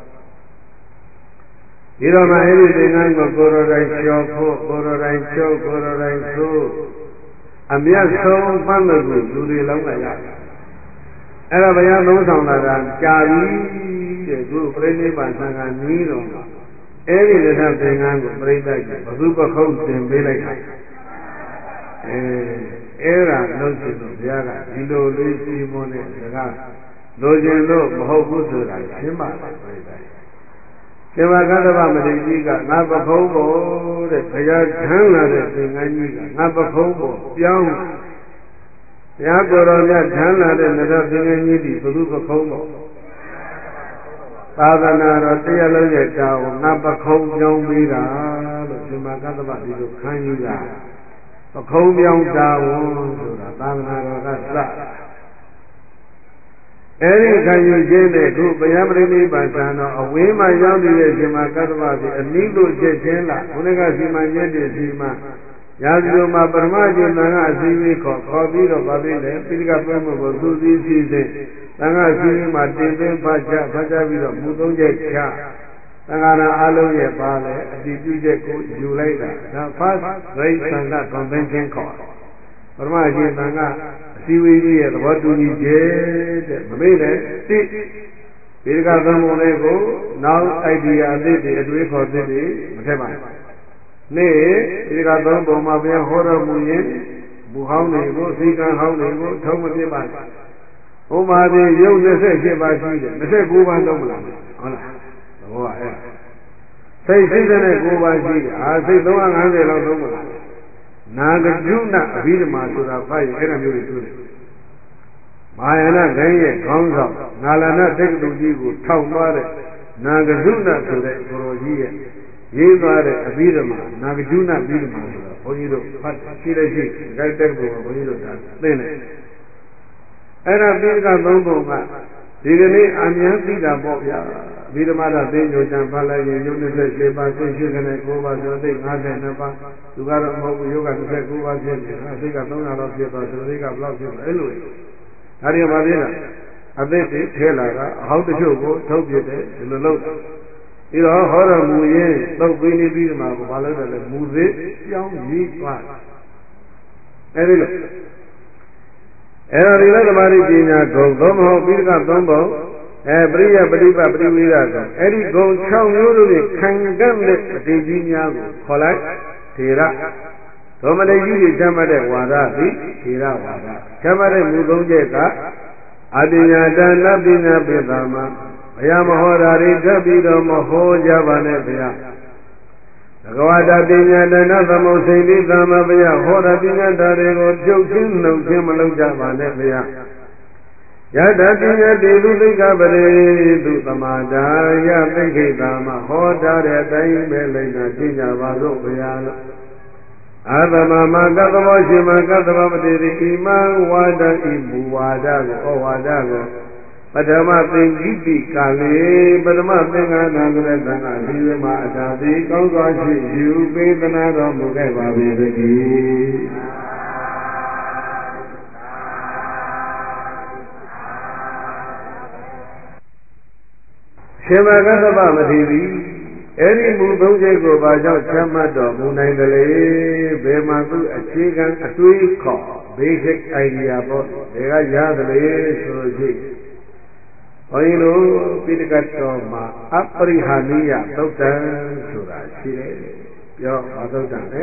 ဒီတော့မှအဲ့ဒီသင်္ကန်းကိုကိုယ်တော်တိုင်လျှော်ဖို့ကိုယ်တော်တိုင်ချုပ်ကိုယ်တော်တိုင်ဆိုးအမြတ်ဆုံးပန်းတဲ့ကိုလူတွေလောင်းလာရတယ်အဲ့ဒါဘုရားသုံးဆောင်လာတာကြာပြီတဲ့သူပြိဋိဘံသံဃာနီးတော်အဲ့ဒီလက်ထသင်္ကန်းကိုပြိဋ္ဌာကြီးဘသူပခုံးတင်ပေးလိုက်တာအဲအဲ့ဒါလို့ရှိလို့ဘုရားကဒီလိုလေးစီမွန်းတဲ့စကားလိုချင်လို့မဟုတ်ဘူးဆိုတာရှင်းပါတယ်ပြိဋ္ဌာကြီးရှင်မကတ္တဗမထေရကြီးကငါပခုံးပေါ်တဲ့ဘုရားထမ်းလာတဲ့သင်္ကန်းကြီးကငါပခုံးပေါ်ပြောင်းဘုရားကိုယ်တော်မြတ်ထမ်းလာတဲ့နရသင်္ကန်းကြီးဒီဘသူပခုံးပေါ်သာသနာတော်တရားလုံးရဲ့တာကိုငါပခုံးပြောင်းပေးတာလို့ရှင်မကတ္တဗဒီလိုခံယူတာပခုံးပြောင်းတာဝန်ဆိုတာသာသနာတော်ကစအဲဒီခံယူခြင်းနဲ့ခုဘုရားပရိနိဗ္ဗာန်ဆံတော်အဝင်းမှာရောက်နေတဲ့ရှင်မကတ္တဗဒီအနည်းလို့ချက်ချင်းလားဘုရားကစီမံချက်တည်းစီမံရာဇဂုမှာပရမကျင်သံဃာအစည်းအဝေးခေါ်ခေါ်ပြီးတော့ဗာသေးတယ်ပိဋကပွဲမှုကိုသူစည်းစည်းစဉ်သံဃာအစည်းအဝေးမှာတင်သွင်းဖတ်ချဖတ်ချပြီးတော့မူသုံးချက်ချသံဃာတော်အလုံးရဲ့ပါလေအတည်ပြုချက်ကိုယူလိုက်တာဒါ first great Sangha convention ခေါ်ပရမကျင်သံဃာအစည်းအဝေးကြီးရဲ့သဘောတူညီချက်တဲ့မမေ့နဲ့တိပိဋကသုံးပုံလေးကိုနောက် idea အသစ်တွေအတွေးခေါ်သစ်တွေမထည့်ပါဘူးနေ့ဒီကသုံးပုံမှာဘုရားဟောတော်မူရင်မူဟောင်းတွေကိုသိကံဟောင်းတွေကိုထုံးမပြပါဘူး။ဥမာပြရုပ်နှစ်၈ပါးရှိတယ်၂၉ပါးလုံးမလားဟုတ်လားသဘောကအဲ့စိတ်စိတ်နဲ့၉ပါးရှိတယ်အာစိတ်၃၅၀လောက်သုံးမလားနာဂဂျုဏအဘိဓမ္မာဆိုတာဖတ်ရင်အဲ့ဒါမျိုးတွေတွေ့တယ်။မာယနာဂိုင်းရဲ့ခေါင်းဆောင်ငါလနာတက္ကတုကြီးကိုထောက်သွားတဲ့နာဂဂျုဏဆိုတဲ့ကိုရောကြီးရဲ့ရေးသွားတဲ့အဘိဓမ္မာနာဂဂျုဏအဘိဓမ္မာဆိုတော့ဘုန်းကြီးတို့ဖတ်တယ်ရှိလည်းရှိဂိုက်တက်ဖို့ဘုန်းကြီးတို့ဒါသိနေအဲ့ဒါပိဋကသုံးပုံကဒီကနေ့အများသိတာပေါ့ဗျာအဘိဓမ္မာတော့သိညိုတံဖတ်လိုက်ရင်ယုံနှစ်၈ပါးသိရှိကနေ၉ပါးဆိုသိ၅၂ပါးသူကတော့မဟုတ်ဘူးယောဂ၂၉ပါးဖြစ်နေတာအသိက၃၀၀လောက်ဖြစ်သွားသတိကဘယ်လောက်ဖြစ်လဲအဲ့လိုဒါတွေကဘာဖြစ်လဲအသိတွေထဲလာတာအဟောက်တချို့ကိုထုတ်ပြတယ်ဒီလိုလုပ်ဒီတော့ဟောတော်မူရင်သုတ်ပြီးနေပြီးဒီမှာကိုဘာလို့လဲလဲမူသေးပြောင်းရေးသွားအဲဒီလိုအဲ့တော့ဒီလိုသမာဓိပညာဂုံသုံးမဟုတ်ပိဋကသုံးပုံအဲပရိယပฏิပတ်ပရိဝေဒဂုံအဲ့ဒီဂုံ၆မျိုးတို့ဖြင့်ခံကပ်တဲ့ပဋိကြီးများကိုခေါ်လိုက်ထေရဒသောမတိကြီးကြီးချမ်းတဲ့ဝါဒသည်ထေရဝါဒချမ်းတဲ့မူသုံးချက်ကအတ္တညာတဏပညာပိသမဘုရားမဟောတာတွေတက်ပြီးတော့မဟောကြပါနဲ့ဗျာဘဂဝတာပညာတဏသမုစိတ်တိသမဘုရားဟောတာပညာတော်တွေကိုဖြုတ်ခြင်းနှုတ်ခြင်းမလုပ်ကြပါနဲ့ဗျာယတပညာတိလူသိက္ခပရိသူသမာဒါယသိခိတာမဟောထားတဲ့အတိုင်းပဲလိုက်တာသိကြပါစို့ဗျာလို့အာသမမကတ္တမောရှင်မကတ္တမမတိတိဣမံဝါဒဣမူဝါဒကိုဩဝါဒကိုပထမသင်္ကိတိကာလေပထမသင်္ဃာနာဆိုတဲ့သံဃာဒီဝိမှာအထာတိကောင်းစွာရှိယူပေးသနာတော်မူခဲ့ပါပေသတည်းရှင်မကတ္တမမတိတိအဲ့ဒီမူသုံးချက်ကိုဘာကြောင့်ချမှတ်တော်မူနိုင်တယ်လေဘယ်မှာသူအခြေခံအတွေးခေါ် basic idea ပေါ့ဒါကရတယ်လေဆိုလို့ရှိဘုန်းကြီးတို့ပိဋကတ်တော်မှာအပရိဟာနိယသုတ်တံဆိုတာရှိတယ်ပြောဘာသုတ်တံလဲ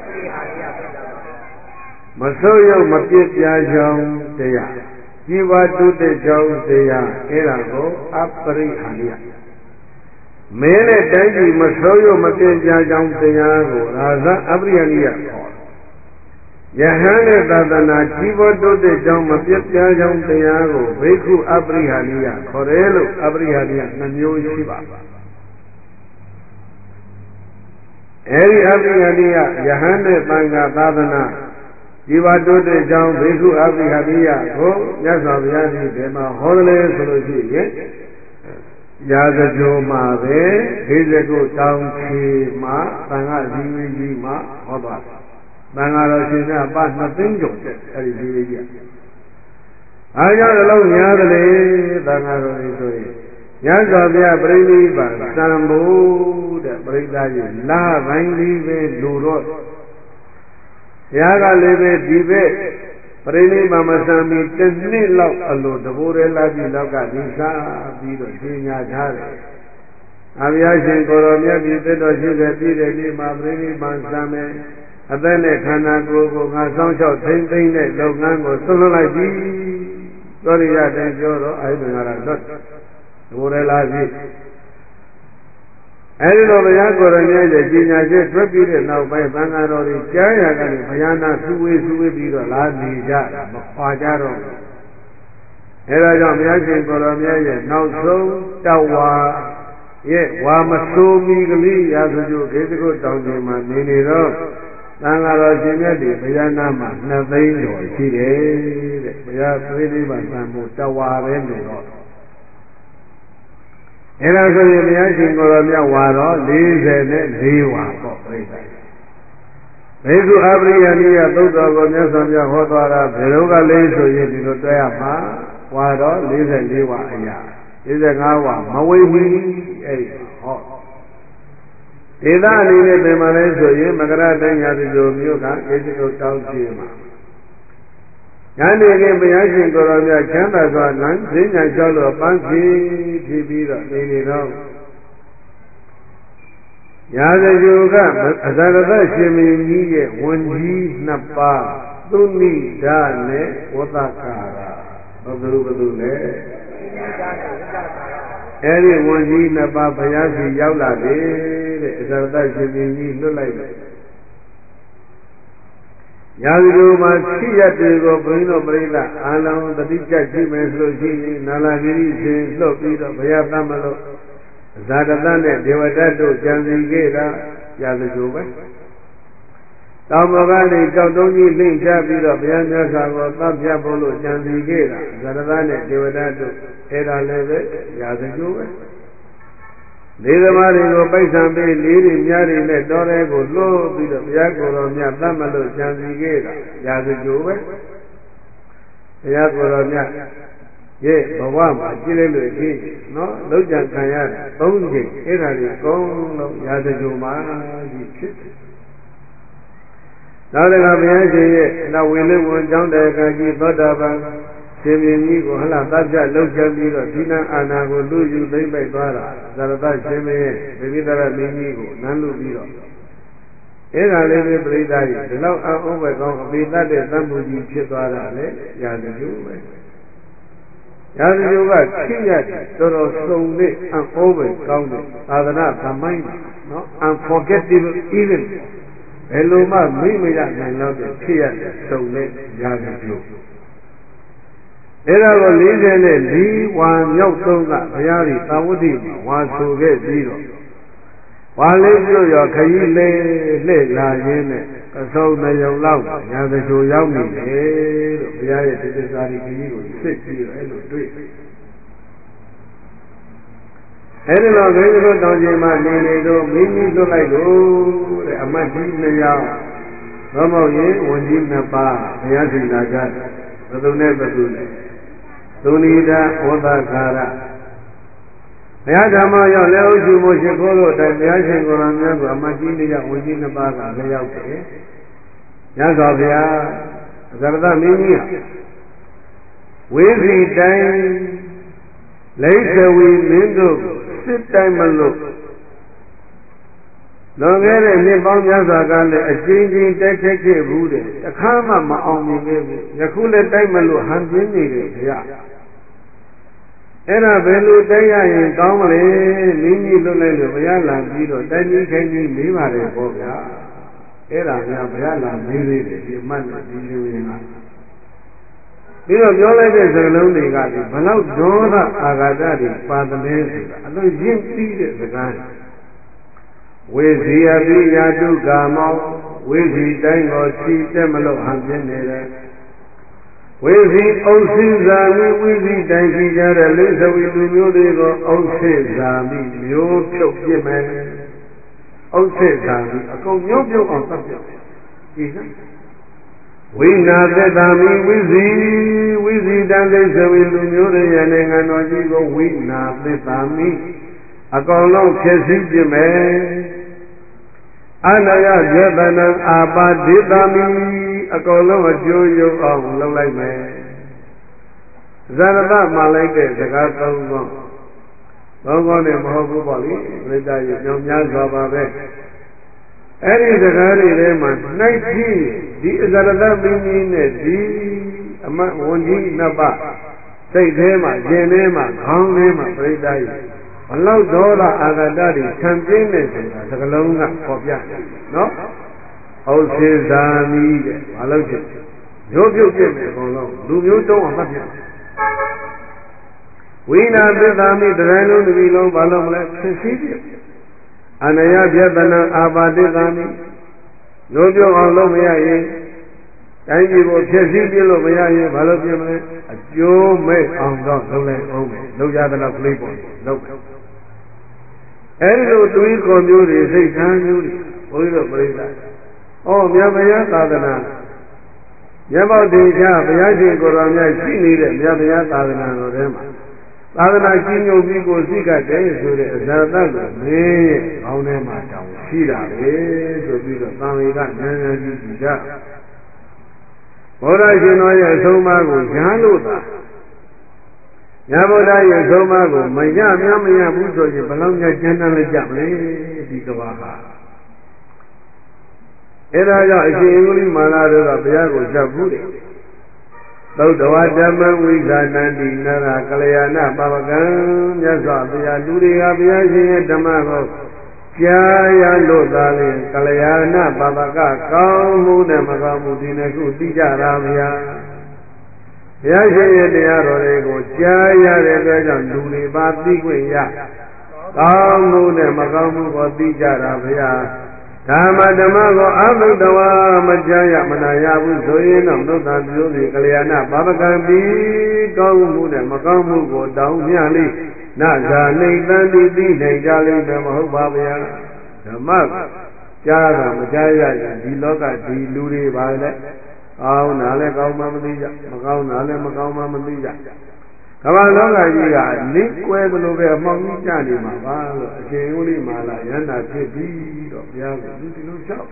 မဆိုးရုပ်မပြစ်ပြားကြောင်းတရားជីវတုတ္တကြောင်းတရားအဲ့ဒါကိုအပရိဟာနိယမင်းနဲ့တိုင်းပြည်မဆိုးရုပ်မပြစ်ပြားကြောင်းတရားကိုရာဇအပရိဟာနိယခေါ်ယဟန်နဲ့သာသနာជីវတုတ္တကြောင့်မပြတ်ပြားကြောင်းတရားကိုဘိက္ခုအပရိဟာနိယခေါ်တယ်လို့အပရိဟာနိယနှမျိုးရှိပါအဲဒီအပရိဟာနိယယဟန်နဲ့သံဃာသာသနာជីវတုတ္တကြောင့်ဘိက္ခုအပရိဟာနိယကိုမြတ်စွာဘုရားဒီဘယ်မှာဟောတယ်လဲဆိုလို့ရှိရင်ရာဇဂိုမှာပဲဒေဇကုတောင်ချီမှာသံဃာဇီဝကြီးမှာဟောသွားတယ်သံဃာတော်ရှင်များပါနှစ်သိန်းကျော်တဲ့အဲဒီဒီလေးကြီး။အားကြောင့်လည်းများတယ်လေသံဃာတော်တွေဆိုရင်ညဇောပြပြိဋိဘံသံဘုတဲ့ပြိဋ္ဌာကြီးလာပိုင်းလေးပဲလူတော့ဘုရားကလည်းပဲဒီပဲပြိဋိဘံမဆံမီတစ်နှစ်လောက်အလိုတဘိုးရဲလာပြီလောက်ကဒီစားပြီးတော့ရှင်ညာထားတယ်။အဘုရားရှင်ကိုရောမြတ်ဒီသက်တော်ရှိတဲ့ပြည်တဲ့နေ့မှာပြိဋိဘံဆံမယ်အသက်နဲ့ခန္ဓာကိုယ်ကိုငါစောင့်ရှောက်ထိမ့်သိမ့်တဲ့လုပ်ငန်းကိုဆွလွတ်လိုက်ပြီသောရိယတိုင်ပြောတော့အဲ့ဒီငါရလွတ်ဘိုးရလာပြီအဲ့ဒီလိုဘုရားကိုယ်တော်ရဲ့ကြီးညာချက်ထွက်ပြီးတဲ့နောက်ပိုင်းသံဃာတော်တွေကြားရကနေဘုရားနာစုဝေးစုဝေးပြီးတော့လာနေကြတာမခွာကြတော့ဘူးအဲ့ဒါကြောင့်ဘုရားရှင်ကိုယ်တော်မြတ်ရဲ့နောက်ဆုံးတဝါရဲ့ဝါမဆိုးမီကလေးရာဇဂိုခေတ္တကိုတောင်းခြင်းမှာနေနေတော့သံဃာတော်ရှင်မြတ်တွေဘုရားနာမှာနှစ်သိန်းကျော်ရှိတယ်တဲ့ဘုရားသွေးလေးပါသံဖို့တဝါပဲလို့တော့အဲ့ဒါဆိုရင်ဘုရားရှင်ကိုယ်တော်မြတ်ဝါတော့လေးဆယ်နဲ့လေးဝါပေါ့ပြိဿဘေကုအပရိယနိယသုတ်တော်ကိုမြတ်စွာဘုရားဟောသွားတာဘယ်တော့ကလေးဆိုရင်ဒီလိုတွဲရမှာဝါတော့လေးဆယ်လေးဝါအရာလေးဆယ်ငါးဝါမဝိမီအဲ့ဒီဟောဒေသအနေနဲ့ပြန်မလဲဆိုရင်မကရတိုင်းရာဇဂိုမြို့ကဧဇဂုတ်တောင်းချေမှာညာနေခင်ဘုရားရှင်ကိုယ်တော်မြတ်ချမ်းသာစွာလမ်းဈဉ္ညာလျှောက်လို့ပန်းဖြည်ဖြစ်ပြီးတော့နေနေတော့ရာဇဂိုကအဇရသရှင်မင်းကြီးရဲ့ဝန်ကြီးနှစ်ပါးသုနိဒာနဲ့ဝတ္တကာရဘယ်သူဘယ်သူလဲအဲ့ဒီဝန်ကြီးနှစ်ပါးဘုရားရှင်ရောက်လာတယ်တဲ့အဇရသရှင်မင်းကြီးလွတ်လိုက်တယ်ရာဇဂိုမှာရှိရတွေကိုဘုန်းကြီးတို့ပြိဿအာလုံးတတိကျကြည့်မယ်ဆိုလို့ရှိရင်နာလာဂိရိရှင်လှုပ်ပြီးတော့ဘုရားတတ်မလို့ဇာတတနဲ့ဒေဝတတ်တို့ကြံစီခဲ့တာရာဇဂိုပဲတောင်ပေါ်ကနေကြောက်တုံးကြီးလှိမ့်ချပြီးတော့ဘုရားမြတ်စွာကိုသတ်ပြဖို့လို့ကြံစီခဲ့တာဇာတတနဲ့ဒေဝတတ်တို့အဲ့ဒါလည်းပဲရာဇဂိုပဲလေးသမားတွေကိုပိုက်ဆံပေးလေးတွေများတွေနဲ့တော်ရဲကိုလှိုးပြီးတော့ဘုရားကိုယ်တော်မြတ်သတ်မလို့ကြံစီခဲ့တာရာဇဂိုပဲဘုရားကိုယ်တော်မြတ်ရဲ့ဘဝမှာကြည့်လိုက်လို့ရှိနော်လောက်ကြံခံရတာသုံးချိန်အဲ့ဒါတွေအကုန်လုံးရာဇဂိုမှာကြီးဖြစ်တယ်နောက်တခါဘုရားရှင်ရဲ့နဝေလဝန်ကျောင်းတဲ့အခါကြီးသောတာပန်ရှင်မြင်းကြီးကိုဟလာသတ်ပြလှုပ်ချပြီးတော့ဒီနာအာနာကိုလူယူသိမ့်ပိုက်သွားတာဇရတရှင်မင်းရဲ့ဗိမိတရမင်းကြီးကိုနန်းလူပြီးတော့အဲ့ဒါလေးပဲပြိဿကြီးဒီလောက်အံ့ဩပဲကောင်းအပေတတ်တဲ့သံမှုကြီးဖြစ်သွားတာလေရာဇဂိုပဲရာဇဂိုကဖြစ်ရတယ်တော်တော်စုံတဲ့အံ့ဩပဲကောင်းတဲ့သာသနာသမိုင်းနော် unforgettable even ဘယ်လိုမှမိမရနိုင်တော့တဲ့ဖြစ်ရတယ်စုံတဲ့ရာဇဂိုအဲ့ဒါကို၄၄ဝါမြောက်သုံးကဘုရားကြီးသာဝတိမှာဝါဆိုခဲ့ပြီးတော့ဝါလေးပြုတ်ရောခကြီးလေးလှည့်လာရင်းနဲ့အစုံနှယုံလောက်ညာသချိုရောက်နေတယ်လို့ဘုရားရဲ့တိစ္ဆာရီခကြီးကိုစစ်ပြီးတော့အဲ့လိုတွေ့အဲ့ဒီလိုခေကြီးတို့တောင်ကြီးမှာနေနေတော့မင်းကြီးလွတ်လိုက်လို့တဲ့အမတ်ကြီးနှစ်ယောက်ဘောမောက်ရင်ဝန်ကြီးနှစ်ပါးဘုရားရှင်လာကြဘယ်သူနဲ့ဘယ်သူနဲ့သုနိဒဝတ္တကာရဘုရားဓမ္မရောက်လဲဥရှိမို့ရှိခိုးလို့အတိုင်းဘုရားရှင်ကိုယ်တော်မြတ်ကအမတ်ကြီးတွေကဝန်ကြီးနှစ်ပါးကလည်းရောက်တယ်။ညသောဘုရားသရတမင်းကြီးဟာဝိသီတိုင်းလိစ္ဆဝီမင်းတို့စစ်တိုင်းမလို့လွန်ခဲ့တဲ့နှစ်ပေါင်းများစွာကလည်းအကျဉ်းချင်းတိုက်ခိုက်ခဲ့ဘူးတဲ့တခါမှမအောင်မြင်ခဲ့ဘူးယခုလည်းတိုက်မလို့ဟန်ပြင်းနေတယ်ဘုရားအဲ့ဒါဘယ်လိုတိုက်ရရင်ကောင်းမလဲမင်းကြီးလွတ်လိုက်လို့ဘုရားလာပြီးတော့တိုက်ကြီးခိုင်းကြီးမေးပါတယ်ပေါ့ဗျာအဲ့ဒါများဘုရားလာမေးသေးတယ်ဒီအမှတ်နဲ့ဒီလူရင်းကပြီးတော့ပြောလိုက်တဲ့စကားလုံးတွေကဒီဘလောက်ဒေါသအာဃာတတွေပါသလဲဆိုတာအလို့ရင့်ပြီးတဲ့စကားဝေစီအပိယာတုကာမောဝေစီတိုင်းကိုချီတက်မလို့ဟန်ပြင်းနေတယ်ဝေစီအုပ်စိဇာမိဝိစီတိုင်းရှိကြတဲ့လိစ္ဆဝီလူမျိုးတွေကိုအုပ်စိဇာမိမျိုးဖြုတ်ပြစ်မယ်အုပ်စိဇာမိအကုန်မျိုးပြုတ်အောင်သတ်ပြစ်မယ်ဒီကဝိနာသတ္တမိဝိစီဝိစီတံလိစ္ဆဝီလူမျိုးတွေရဲ့နိုင်ငံတော်ကြီးကိုဝိနာသတ္တမိအကောင်လုံးဖြစ်စည်းပြစ်မယ်အနာယပြတနာအာပါဒေသမိအကောင်လုံးအကျိုးရုပ်အောင်လုပ်လိုက်မယ်ဇာရတမှာလိုက်တဲ့စကားသုံးခုသုံးခုနဲ့မဟုတ်ဘူးပေါ့လေဝိတ္တရဲ့ညောင်များစွာပါပဲအဲ့ဒီစကားတွေထဲမှာနှိုက်ပြီးဒီအဇရတမင်းကြီးနဲ့ဒီအမဝန်ကြီးနှစ်ပါးစိတ်ထဲမှာကျင်ထဲမှာခေါင်းထဲမှာပြိတ္တရဲ့ဘလောက်ဒေါသအာဃာတတွေခံပြင်းနေဆိုတာသကလုံးကပေါ်ပြတယ်နော်။အောက်စေဇာနီးတဲ့ဘာလို့ဖြစ်မျိုးပြုတ်ပြစ်နေအကုန်လုံးလူမျိုးတုံးအောင်သတ်ပြစ်ဝိနာသစ္စာမိတရဏလုံးတစ်လုံးဘာလို့မလဲဖြစ်စည်းပြအနယပြတနာအာပါတိကာမိမျိုးပြုတ်အောင်လုပ်မရရင်တိုင်းပြည်ကိုဖြစ်စည်းပြလို့မရရင်ဘာလို့ပြင်မလဲအကျိုးမဲ့အောင်တော့လုပ်လိုက်အောင်မယ်လုပ်ရတဲ့လောက်ကလေးပေါ့လုပ်မယ်အဲဒီလိုတွေးခေါ်မျိုးတွေစိတ်ထားမျိုးတွေဘုန်းကြီးတို့ပြိဿဩမြတ်ဗျာသာသနာမြတ်ဘောဓိချဘုရားရှင်ကိုယ်တော်မြတ်ရှိနေတဲ့မြတ်ဗျာသာသနာတော်ထဲမှာသာသနာကြီးညိုပြီးကိုစိတ်ကတည်းဆိုတဲ့အဇာတကိုမင်းရဲ့ခေါင်းထဲမှာတောင်းရှိတာပဲဆိုပြီးတော့သံဃာကဉာဏ်ဉာဏ်ကြီးကြည့်ကြဘုရားရှင်တော်ရဲ့အဆုံးအမကိုညာလို့သာညာဗုဒ္ဓရဲ့အဆုံးအမကိုမရမြမရဘူးဆိုရင်ဘယ်လောက်များကျမ်းတမ်းလက်ကြမလဲဒီကဘာဟာအဲဒါကြောင့်အရှင်အင်္ဂလိမာလာတို့ကဘုရားကိုလျှောက်ဘူးတယ်သုတ်တဝဓမ္မဝိဇာနန္တိနရကလျာဏပပကံမြတ်စွာဘုရားလူတွေကဘုရားရှင်ရဲ့ဓမ္မကိုကြားရလို့သာလေကလျာဏပပကကောင်းမှုနဲ့မကောင်းမှုဒီနှစ်ခုသိကြတာဘုရားဘုရားရှင်ရဲ့တရားတော်တွေကိုကြားရတဲ့အတွက်ကြောင့်လူတွေပါသိခွင့်ရကောင်းမှုနဲ့မကောင်းမှုကိုသိကြတာဘုရားဓမ္မဓမ္မကိုအဘိဓဝါမကြားရမနာရဘူးဆိုရင်တော့သုတ္တပြုစီကလျာဏဘာပကံပြီးကောင်းမှုနဲ့မကောင်းမှုကိုတောင်းမြလိနဇာနေတန်တိသိနိုင်ကြလိမ့်မယ်မဟုတ်ပါဗျာဓမ္မကြားတာမကြားရရင်ဒီလောကဒီလူတွေပါလေကောင်းတာလည်းကောင်းမှမသိကြမကောင်းတာလည်းမကောင်းမှမသိကြကမ္ဘာလောကကြီးကလိကွဲသလိုပဲအမှောင်ကြီးကျနေမှာပါလို့အရှင်ဥလိမာလာယန္တာဖြစ်ပြီးတော့ဘုရားကလူဒီလိုလျှောက်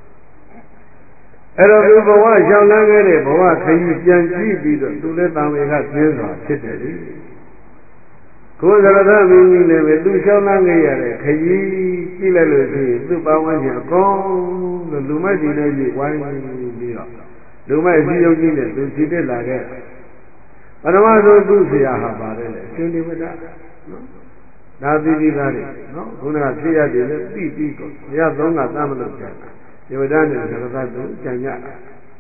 အဲ့တော့သူဘဝရှောင်လန်းခဲ့တဲ့ဘဝခရီးပြန်ကြည့်ပြီးတော့သူလည်းတန်ဝေကပြင်းစွာဖြစ်တယ်လေကိုယ်စရသမင်းကြီးလည်းပဲသူလျှောက်လန်းခဲ့ရတဲ့ခရီးကြည့်လိုက်လို့ရှိရင်သူ့ပေါင်းဝန်းကျင်အကုန်လုံးလူမိုက်တွေနဲ့ကြီးဝိုင်းပြီးတော့လူမိုက်အစည်းအရုံးကြီးနဲ့သူခြေတက်လာခဲ့ပထမဆုံးသူ့ဆရာဟာပါတယ်လေရှင်ဒီမတနော်ဒါသီတိသားတွေနော်ခုနကဖြစ်ရတယ်လေပြီးပြီးတော့ဘုရားသုံးကသမ်းမလို့ကြတာဒီဝဒနဲ့ဇရသသူကြံကြတာ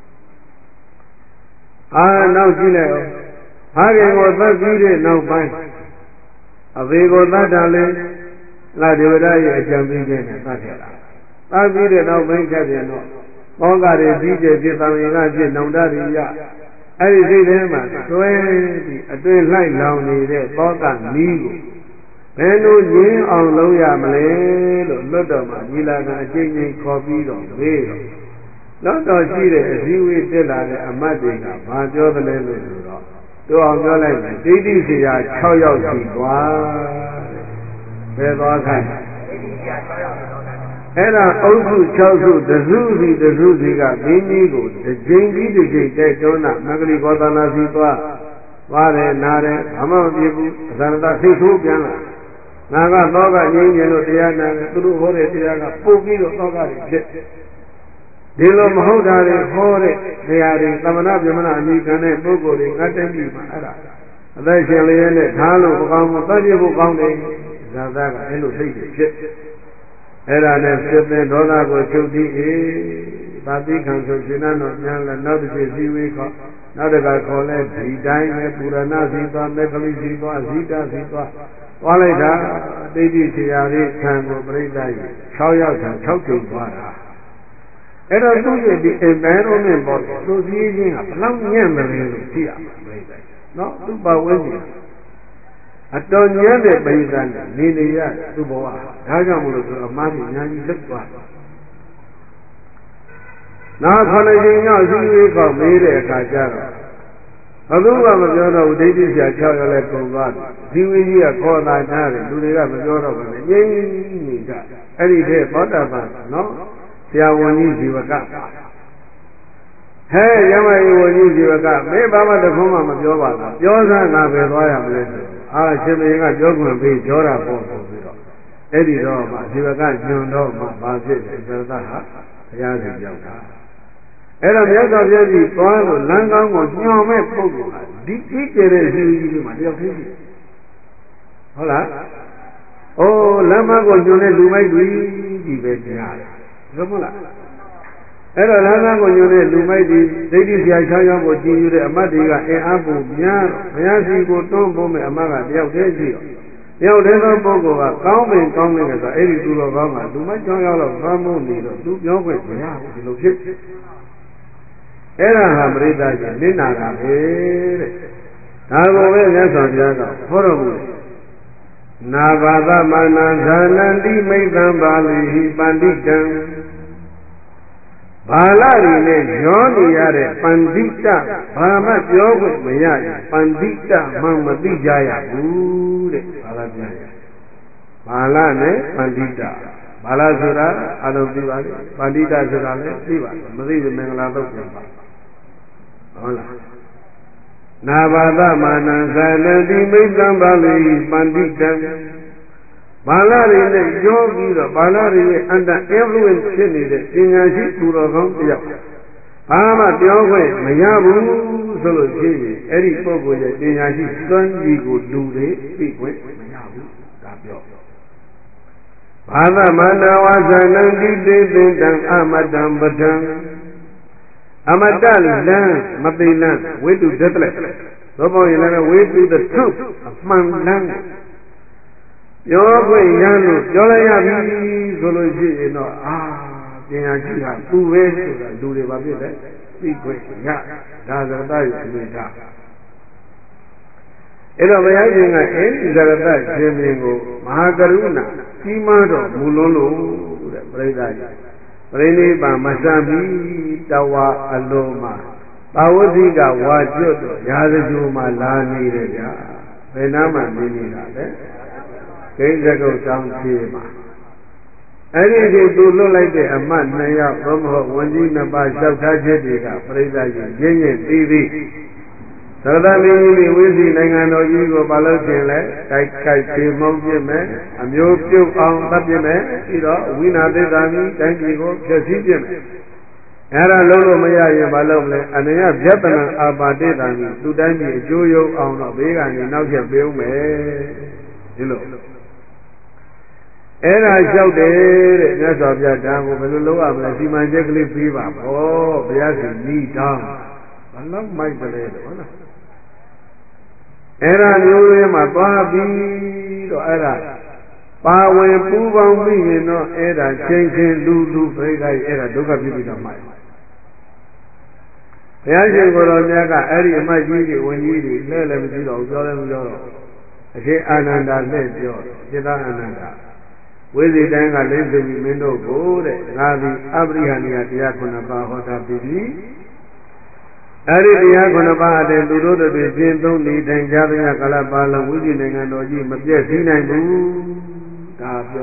အာနောက်ကြည့်လိုက်အောင်ဟာခင်ကိုသတ်ပြီးတဲ့နောက်ပိုင်းအဘေကိုသတ်တာလေလာဒီဝဒရဲ့အကြံပေးခြင်းနဲ့သတ်ခဲ့တာသတ်ပြီးတဲ့နောက်ပိုင်းချက်ပြန်တော့ဘောကတွေကြီးကျယ်ဖြစ်သံဃာဖြစ်နောင်တတွေရအဲ့ဒီစိတ်ထဲမှာတွဲပြီးအတွင်လှိုက်လောင်နေတဲ့ဘောကမီးကိုဘယ်လိုငြင်းအောင်လုပ်ရမလဲလို့လွတ်တော်မှာညီလာခံအကျဉ်းချင်းခေါ်ပြီးတော့မေးတော့လွတ်တော်ရှိတဲ့အစည်းအဝေးတက်လာတဲ့အမတ်တွေကဘာပြောသလဲလို့ဆိုတော့တို့အောင်ပြောလိုက်မယ်ဒိဋ္ဌိဆရာ၆ယောက်ရှိသွားတဲ့ဘယ်သွားခိုင်းဒိဋ္ဌိဆရာ၆ယောက်သွားခိုင်းအဲ့ဒါအုပ်စု၆စုတစုစီတစုစီကမင်းကြီးကိုတစ်ကြိမ်ပြီးတစ်ကြိမ်တိုက်တွန်းတာမဂ္ဂလိကောသနာစီသွားသွားတယ်နားတယ်ဘာမှမဖြစ်ဘူးအသရတစိတ်ဆိုးပြန်လာငါကတော့ကငြိမ်းချင်လို့တရားနာတယ်သူတို့ဟောတဲ့တရားကပို့ပြီးတော့တော့ကတွေဖြစ်ဒီလိုမဟုတ်တာတွေဟောတဲ့တရားတွေသမဏဗြဟ္မဏအမိခံတဲ့ပုဂ္ဂိုလ်တွေငါတိုင်းပြီမှာအဲ့ဒါအသက်ရှင်လျက်နဲ့ထားလို့မကောင်းဘူးသတ်ပြဖို့ကောင်းတယ်ဇာတာကအဲ့လိုသိတယ်ဖြစ်အဲ့ဒါနဲ့စစ်တဲ့ဒေါသကိုချုပ်တည်အေးသာတိခံဆိုရှင်နာတော်ပြန်လဲနောက်တစ်ပြည့်စည်းဝေးခေါ်နောက်တစ်ခါခေါ်လဲဒီတိုင်းပဲပူရဏစီသွားမေခလိစီသွားဇိတစီသွားသွားလိုက်တာဒိဋ္ဌိဆရာလေးဆံကိုပြိဿကြီး၆ယောက်ဆံ၆ကြိမ်သွားတာအဲ့တော့သူ့ရဲ့ဒီ environment ပေါ့သူစည်းခြင်းကဘလောက်ညံ့တယ်လို့ကြည့်ရမှာပြိဿကြီးနော်သူ့ပါဝဲခြင်းအတော်ညံ့တဲ့ပြိဿနဲ့နေနေရသူ့ဘဝဒါကြောင့်မလို့သူအမှားကြီးညာကြီးလွတ်သွားတယ်နောက်ခဏချင်းရောက်စည်းဝေးကောက်မေးတဲ့အခါကျတော့ဘသူကမပြောတော့ဘူးဒိဋ္ဌိဆရာ၆ယောက်လည်းကုန်သွားပြီဇီဝကြီးကခေါ်တာထားတယ်လူတွေကမပြောတော့ဘူးလေငြိမ့်နေကြအဲ့ဒီတဲ့သောတာပန်နော်ဆရာဝန်ကြီးဇီဝကဟဲရမယဝန်ကြီးဇီဝကမင်းဘာမှတခုမှမပြောပါလားပြောစမ်းငါပဲသွားရမလဲဆိုအာရှင်မင်းကပြောခွင့်ပေးပြောတာပေါ့ဆိုပြီးတော့အဲ့ဒီတော့မှဇီဝကညွန်တော့မှဘာဖြစ်လဲဇရတဟာဘုရားရှင်ကြောက်တာအဲ့တော့မြတ်စွာဘုရားကြီးသွားလို့လမ်းကောင်းကိုညွှန်မဲ့ပုဂ္ဂိုလ်ဟာဒီကြီးကျယ်တဲ့ဇီဝကြီးတွေမှာတယောက်တည်းရှိဟုတ်လားအိုးလမ်းမကိုညွှန်တဲ့လူမိုက်တွေကြီးပဲကြားတယ်ဟုတ်မလားအဲ့တော့လမ်းမကိုညွှန်တဲ့လူမိုက်တွေဒိဋ္ဌိဆရာ၆ယောက်ကိုကြည်ယူတဲ့အမတ်တွေကအင်အားပုံများတော့ဘုရားစီကိုတွန်းဖို့မဲ့အမတ်ကတယောက်တည်းရှိတော့တယောက်တည်းသောပုဂ္ဂိုလ်ကကောင်းပင်ကောင်းနေတယ်ဆိုအဲ့ဒီသူတော်ကောင်းကလူမိုက်၆ယောက်လောက်သွမ်းမိုးနေတော့သူပြောခွင့်မရဘူးဒီလိုဖြစ်အဲ့ဒါဟာပရိသတ်ကြီးနင့်နာတာပဲတဲ့ဒါကိုပဲမြတ်စွာဘုရားကဟောတော်မူတယ်နာဘာသမနာဇာနန္တိမိသံပါဠိဟိပန္တိတံဘာလတွေနဲ့ရောနေရတဲ့ပန္တိတဘာမှပြောခွင့်မရရင်ပန္တိတမှမသိကြရဘူးတဲ့ဘာလာပြရဘာလနဲ့ပန္တိတဘာလဆိုတာအလုံးသိပါလေပန္တိတဆိုတာလည်းသိပါမသိဘူးမင်္ဂလာတော့ပြန်ပါဟုတ်လားနာဘာသမနာဇာနတိမိသံပါဠိပန္တိတံဘာလတွေနဲ့ရောပြီးတော့ဘာလတွေရဲ့အန္တ influence ဖြစ်နေတဲ့ပညာရှိသူတော်ကောင်းတယောက်ဘာမှပြောခွင့်မရဘူးဆိုလို့ရှိရင်အဲ့ဒီပုဂ္ဂိုလ်ရဲ့ပညာရှိစွမ်းရည်ကိုလူတွေသိခွင့်မရဘူးဒါပြောဘာသမနာဝဇာနတိတေသင်တံအမတံပဒံအမတလံမသိလံဝိတုဒတ်လက်သောပေါရင်လည်းဝိတုthe truth အမှန်လန်းပြောခွင့်ရလို့ပြောလိုက်ရပြီဆိုလို့ရှိရင်တော့အာပညာရှိဟာသူပဲဆိုတာလူတွေပါဖြစ်တယ်သိခွင့်ရဒါသရတရဲ့အနေထားအဲ့တော့ဘုရားရှင်ကအဲ့ဒီသရတရှင်မြင်ကိုမဟာကရုဏာကြီးမားတော်မူလုံးလို့တဲ့ပြိဿကြီးပရိနိဗ္ဗာန်မစမီတဝါအလုံးမှာပါဝတိကဝါကျွတ်တော့ရာဇဂုမှာလာနေတယ်ဗျာဘယ်နာမှနေနေတာလဲကိစ္စကုတ်တောင်းချေမှာအဲ့ဒီဒီသူလွတ်လိုက်တဲ့အမတ်နှစ်ယောက်သို့မဟုတ်ဝန်ကြီးနှစ်ပါးလျှောက်ထားချက်တွေကပြိဿကြီးရင်းရင်ပြီးပြီး Sarada Mini Wizi Nangan or Yigo Balotile, like Kai Monkime, a Mio Pio on Tapime, Ida, Wina de Dami, Tangigo, Casipime. Era Lolo Maya Balome, and they have Japan Abade Dami, to Dami, Joyo on a Vega and now you build me. Hello. Era shouted, that's of Yadam, Below, and she might exactly be up. Oh, Biasi, knee down. I love my belly. Era knew him a Bobby or Era. Power move on me, you know, Era, changing Lulu, Vega, Era, Duga Bibi of mine. The Asian Goronaga, Eddie, my duty when you eat, let them see those Yoram Yoro. I say Ananda, let your Jeda Ananda. With the Danga Lenzo, we may know good, Ravi, Abrihania, Diaconaba, Hota Bibi. Ari Diaconaba, and Ludo, the Jim don't need and Javia Calabala, Wiggin and Oji, but yes, he and Boo.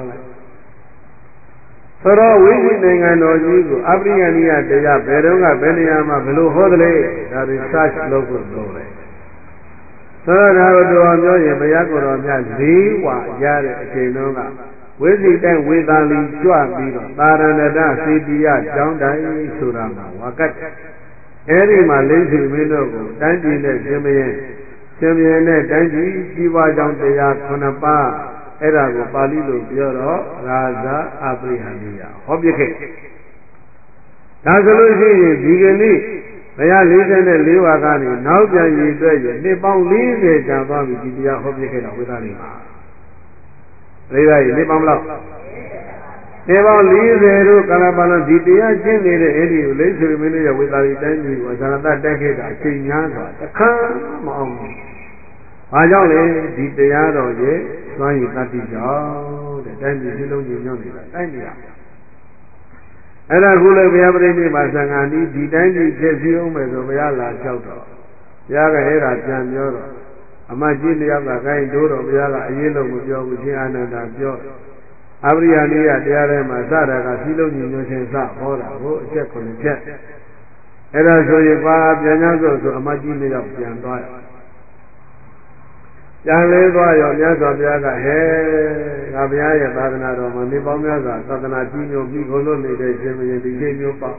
Soro Wiggin and Oji, Abrihania, Dea, Beronga, Beniama, Below Hodley, that is such local glory. So now do on your Mayako, Ziwa, Yari, Chenonga. With it and with Ali Chuabino, Taranada, Sidia, John Dai, Surama, Wakat. Eri Malaysia Minogo, Dandy, Simeon, Simeon, Dandy, Jiva, John Dea, Konapa, Erago, Palilo, Bioro, Raza, Abrihania. Object. Tasolusi, Digani, they are listening to Liwagani, now can you do it? They found Lizzie, Java, Gidia, Object with Alima. Revai, Nipamla. Never leave the Calabana, Didia, Jenny, Eddie, later minute with Aritanji was another decade, I think Yanza. Come on. Ajale, Didiado, ye, Swine Tatija, the Dandy Zilon Union, Tandia. And I will have every Masangani, the Dandy Jesio, Mesoviala, Chauto. Yaga Era, Jan Yoro. Amajini Yaga, Gain Duro, Yaga, Yellow, Mujovici, and Pure. Abriania, Diare, Mazara, Silo, Nusensa, Hora, check on the check. Era so you buy Yanago, so Amajini of Yandoya. Yanledoya, Yaga, Yaga, Hey, Gabiaya, Badanado, Manibomaza, Satanatino, Bigolo, the Jimmy, the Jamie Pop.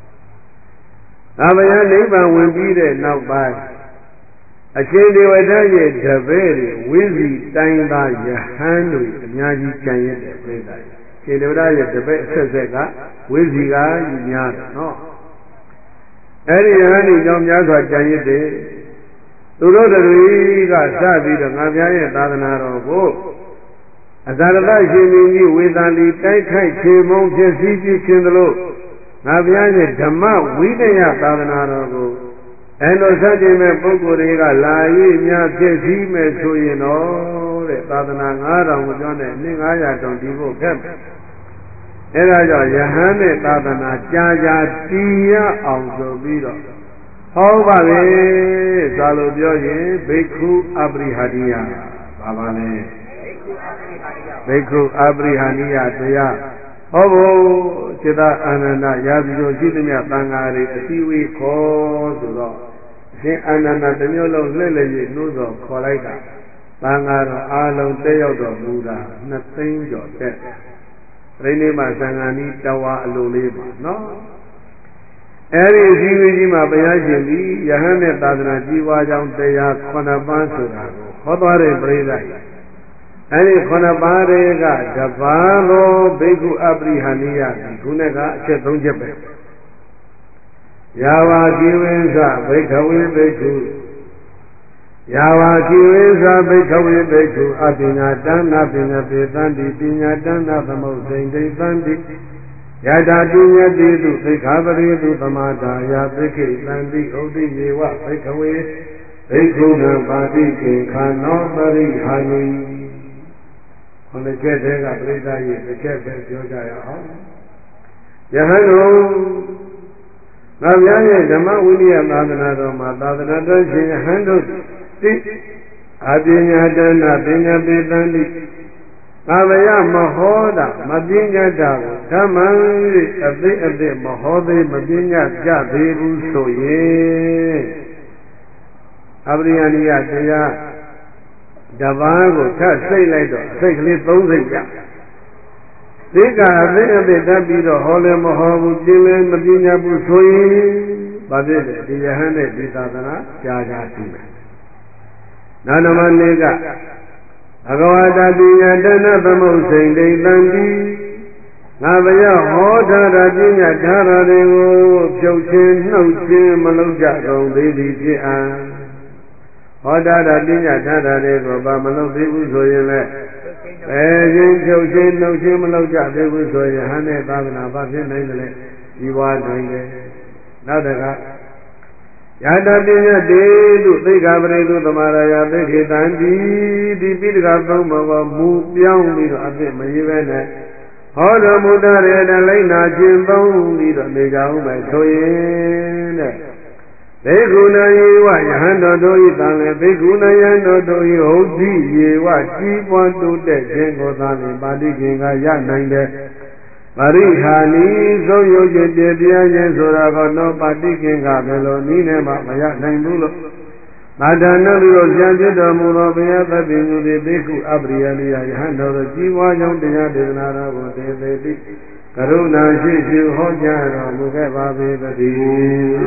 Abaya neighbor will be there now by. A chain they were dying, the very wizzy time that your hand with the Yaji Chain, the Preda. Chain they were dying, the best Sega, wizzy guy, you know. Any honey, young Yaza Chain, to know the Riga Sabi, the Navia, Dadanaro, go. As I like you with Ali, Tai Tai, Chimon, Jesse, Kindle, Navia, Dama, we may have Dadanaro go. And no such a Bogoriga, Lai, Mia, Jesse, so you know, the Tadananga, with John and Ningaya, don't devote them. And I got Yahane, Tadana, Jaja, Tia, also Bido. How about it? Saludioye, Beku Abrihadia, Babane. Beku Abrihania, Tia. Oh, Chida Ananda, Yadio, Jimia, Tangari, a seaweed called. Anana, the Nolo Lily, Nudo, Colega, Bangaro, Alon, Deodo, Buddha, nothing your death. Renema Sangani, Tawa, Lulema, no? Eri Jima Bayajimi, Yahane Tadana Jiwa, Jam Dea, Konabansurago, Hodare Breda. Any Konabarega, Davalo, Begu Abrihania, Gunega, Cheton Japan. Yava Jivenza, Bekawi Beku. Yava Jivenza, Bekawi Beku, Abina Dana, Bina Betandi, Bina Dana, the most dainty Bandi. Yada Dunya Didu, Bekavari, Dudamada, Yabeki, Bandi, Odi, Yewa, Bekawi, Bekuna, Badi, Kanobari, Hani. On the jet, they got Breda, the cat, Yoga. Yahano. Navian, the Mount William Nadanado, Madanado, handled it. Abinya Dana, Binya Bidandi. Avaya Mahoda, Madinya Dago, Taman, a bit of the Mahode, Madinya Jadebu, so ye. အပရိယနိယတရားတပါးကိုထပ်စိတ်လိုက်တော့အစိတ်ကလေးသုံးစိတ်ရသိကအသိအသိတတ်ပြီးတော့ဟောလည်းမဟောဘူးပြင်းလည်းမပြညာဘူးဆိုရင်ဘာဖြစ်လဲဒီယဟန်နဲ့ဒီသာသနာကြာကြာရှိမယ်နောက်နမနေ့ကဘဂဝတာပညာတဏသမုတ်စိန်ဒိဋ္ဌံတိငါဘယဟောထားတာပညာထားတာတွေကိုဖြုတ်ခြင်းနှုတ်ခြင်းမလုပ်ကြကုန်သေးသည်ဖြစ်အံဟောထားတာပညာထားတာတွေကိုဘာမလုပ်သေးဘူးဆိုရင်လည်းပဲခြင်းဖြုတ်ခြင်းနှုတ်ခြင်းမလုပ်ကြသေးဘူးဆိုရင်ဟန်တဲ့သာသနာဘာဖြစ်နိုင်တယ်လဲဒီဝါနိုင်တယ်နောက်တကယတပညာတေတုသိက္ခာပရိသုသမာရယသိခေတံဒီဒီပိဋကသုံးဘဝမူပြောင်းပြီးတော့အဖြစ်မရေးပဲနဲ့ဟောတော်မူတဲ့ရတဲ့လိုက်နာခြင်းသုံးပြီးတော့နေကြအောင်ပဲဆိုရင်တဲ့ဘေကုဏယေဝယဟန်တော်တို့ဤတန်လေဘေကုဏယံတော်တို့ဤဟုတ်ကြည်ယေဝကြီးပွားတိုးတက်ခြင်းကိုသာလေပါဠိခင်ကရနိုင်တဲ့ပရိဟာနီဆုံးယုတ်ခြင်းပြပြခြင်းဆိုတာကတော့ပါဠိခင်ကဘယ်လိုနည်းနဲ့မှမရနိုင်ဘူးလို့သာဒနာလို့ဆရာပြတော်မူသောဘုရားသဗ္ဗညုတိဘေကုအပရိယနိယယဟန်တော်တို့ကြီးပွားကြောင်းတရားဒေသနာတော်ကိုတေသေတိကရုဏာရှိရှိဟောကြားတော်မူခဲ့ပါပေသတည်း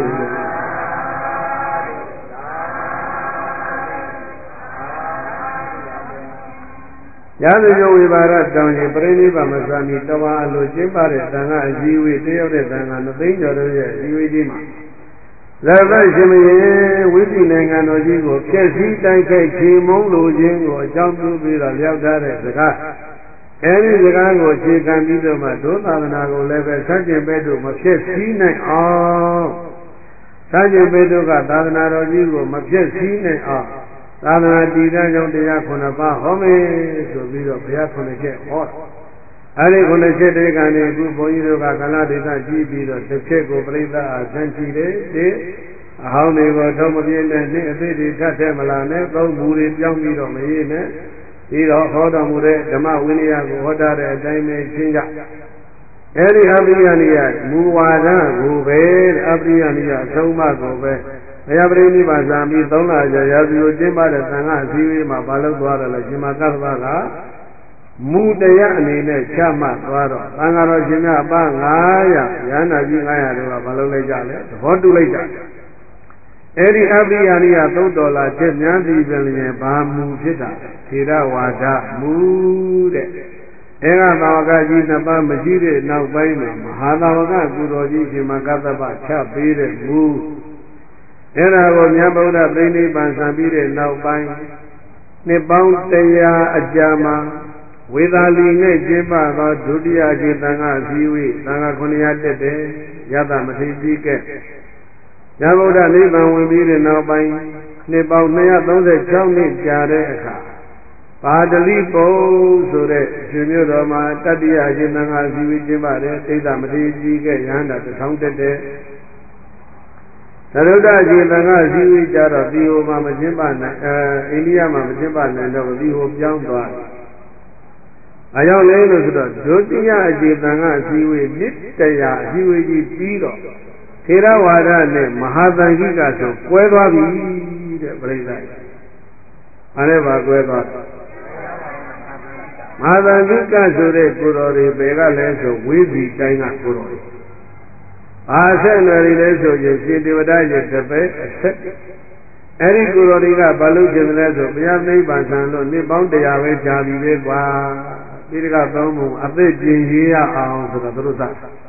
ရသဇုံဝိပါရတောင်ကြီးပြိဋိဘမသာမီတဝါအလိုကျင်းပတဲ့သံဃာအကြီးဝေးတယောက်တဲ့သံဃာနှစ်သိန်းကျော်တို့ရဲ့အကြီးဝေးကြီးမှာဇာဘရှင်မယေဝိသိနိုင်ငံတော်ကြီးကိုဖျက်ဆီးတိုက်ခိုက်ချေမုန်းလိုခြင်းကိုအကြောင်းပြုပြီးတော့လျှောက်ထားတဲ့စကားအဲဒီစကားကိုအခြေခံပြီးတော့မှဒုသာသနာကိုလည်းပဲစัจကျင်ဘဲတို့မဖျက်ဆီးနိုင်အောင်စัจကျင်ဘဲတို့ကသာသနာတော်ကြီးကိုမဖျက်ဆီးနိုင်အောင်သာသနာတည်တဲ့ကြောင့်တရားခုနှစ်ပါးဟောမယ်ဆိုပြီးတော့ဘုရားခုနှစ်ချက်ဟောတယ်အဲဒီခုနှစ်ချက်တွေကနေအခုဘုန်းကြီးတို့ကကလဒေသကြည့်ပြီးတော့တစ်ချက်ကိုပြိဿအားဆန်းကြည့်တယ်ဒီအဟောင်းတွေကိုတော့မပြင်းနဲ့နှစ်အသေးတွေထပ်ထဲမလာနဲ့သုံးမူတွေပြောင်းပြီးတော့မရေးနဲ့ပြီးတော့ဟောတော်မူတဲ့ဓမ္မဝိနည်းကိုဟောတာတဲ့အတိုင်းပဲရှင်းကြအဲဒီအပရိယနိယမူဝါဒကိုပဲအပရိယနိယအဆုံးအမကိုပဲဘုရားပရိနိဗ္ဗာန်ဇာပြီးသုံးလကြာရာဇီကိုကျင်းပတဲ့သံဃာအစည်းအဝေးမှာဘာလို့သွားတယ်လဲရှင်မကသဗ္ဗကမူတရားအနေနဲ့ချမှတ်သွားတော့သံဃာတော်ရှင်များအပငါးရာရဟန္တာကြီးငါးရာတို့ကဘာလို့လိုက်ကြလဲသဘောတူလိုက်ကြအဲ့ဒီအပရိယာနိယသုတ်တော်လာချက်များသည်ပင်လျင်ဘာမူဖြစ်တာထေရဝါဒမူတဲ့ဧကသာဝကကြီးနှစ်ပါးမရှိတဲ့နောက်ပိုင်းမှာမဟာသာဝကကုတော်ကြီးရှင်မကသဗ္ဗချပေးတဲ့မူအဲ့ဒါကိုမြတ်ဗုဒ္ဓပြိဋိဘံဆံပြီးတဲ့နောက်ပိုင်းနှစ်ပေါင်းတရားအကြာမှာဝေသာလီနဲ့ကျင်းပသောဒုတိယခြေသံဃာအစည်းအဝေးသံဃာခုနှစ်ရာတက်တယ်ယသမထေကြီးကဲမြတ်ဗုဒ္ဓနိဗ္ဗာန်ဝင်ပြီးတဲ့နောက်ပိုင်းနှစ်ပေါင်းနှစ်ရာသုံးဆယ်ခြောက်နှစ်ကြာတဲ့အခါပါဒလိပုံဆိုတဲ့ရှင်မြို့တော်မှာတတိယခြေသံဃာအစည်းအဝေးကျင်းပတယ်ဒိဋ္ဌမထေကြီးကဲယဟန္တာတစ်ထောင်တက်တယ်သရုဒ္ဓခြေသံဃာအစည်းအဝေးကြတော့ဒီဟိုမှာမကျင်းပနိုင်အဲအိန္ဒိယမှာမကျင်းပနိုင်တော့ဒီဟိုပြောင်းသွားတယ်အကြောင်းလဲလို့ဆိုတော့ဒုတိယအခြေသံဃာအစည်းအဝေးနှစ်တရာအစည်းအဝေးကြီးပြီးတော့ထေရဝါဒနဲ့မဟာသံဃိကဆိုကွဲသွားပြီတဲ့ပြိဿ။အဲ့ဒါပါကွဲသွားတယ်။မဟာသံဃိကဆိုတဲ့ကိုတော်တွေဘယ်ကလဲဆိုဝေးစီတိုင်းကကိုတော်တွေ။ဘာဆက်နွယ်တွေလဲဆိုရင်ရှင်ဒေဝဒရဲ့တပည့်အဆက်အဲ့ဒီကိုတော်တွေကဘာလို့ကျင်တယ်လဲဆိုဘုရားနိဗ္ဗာန်ဆံလို့နှစ်ပေါင်းတရားပဲကြာပြီပဲကွာ။ဒီတကသုံးပုံအသက်ကျင်ရေးရအောင်ဆိုတော့သူတို့စ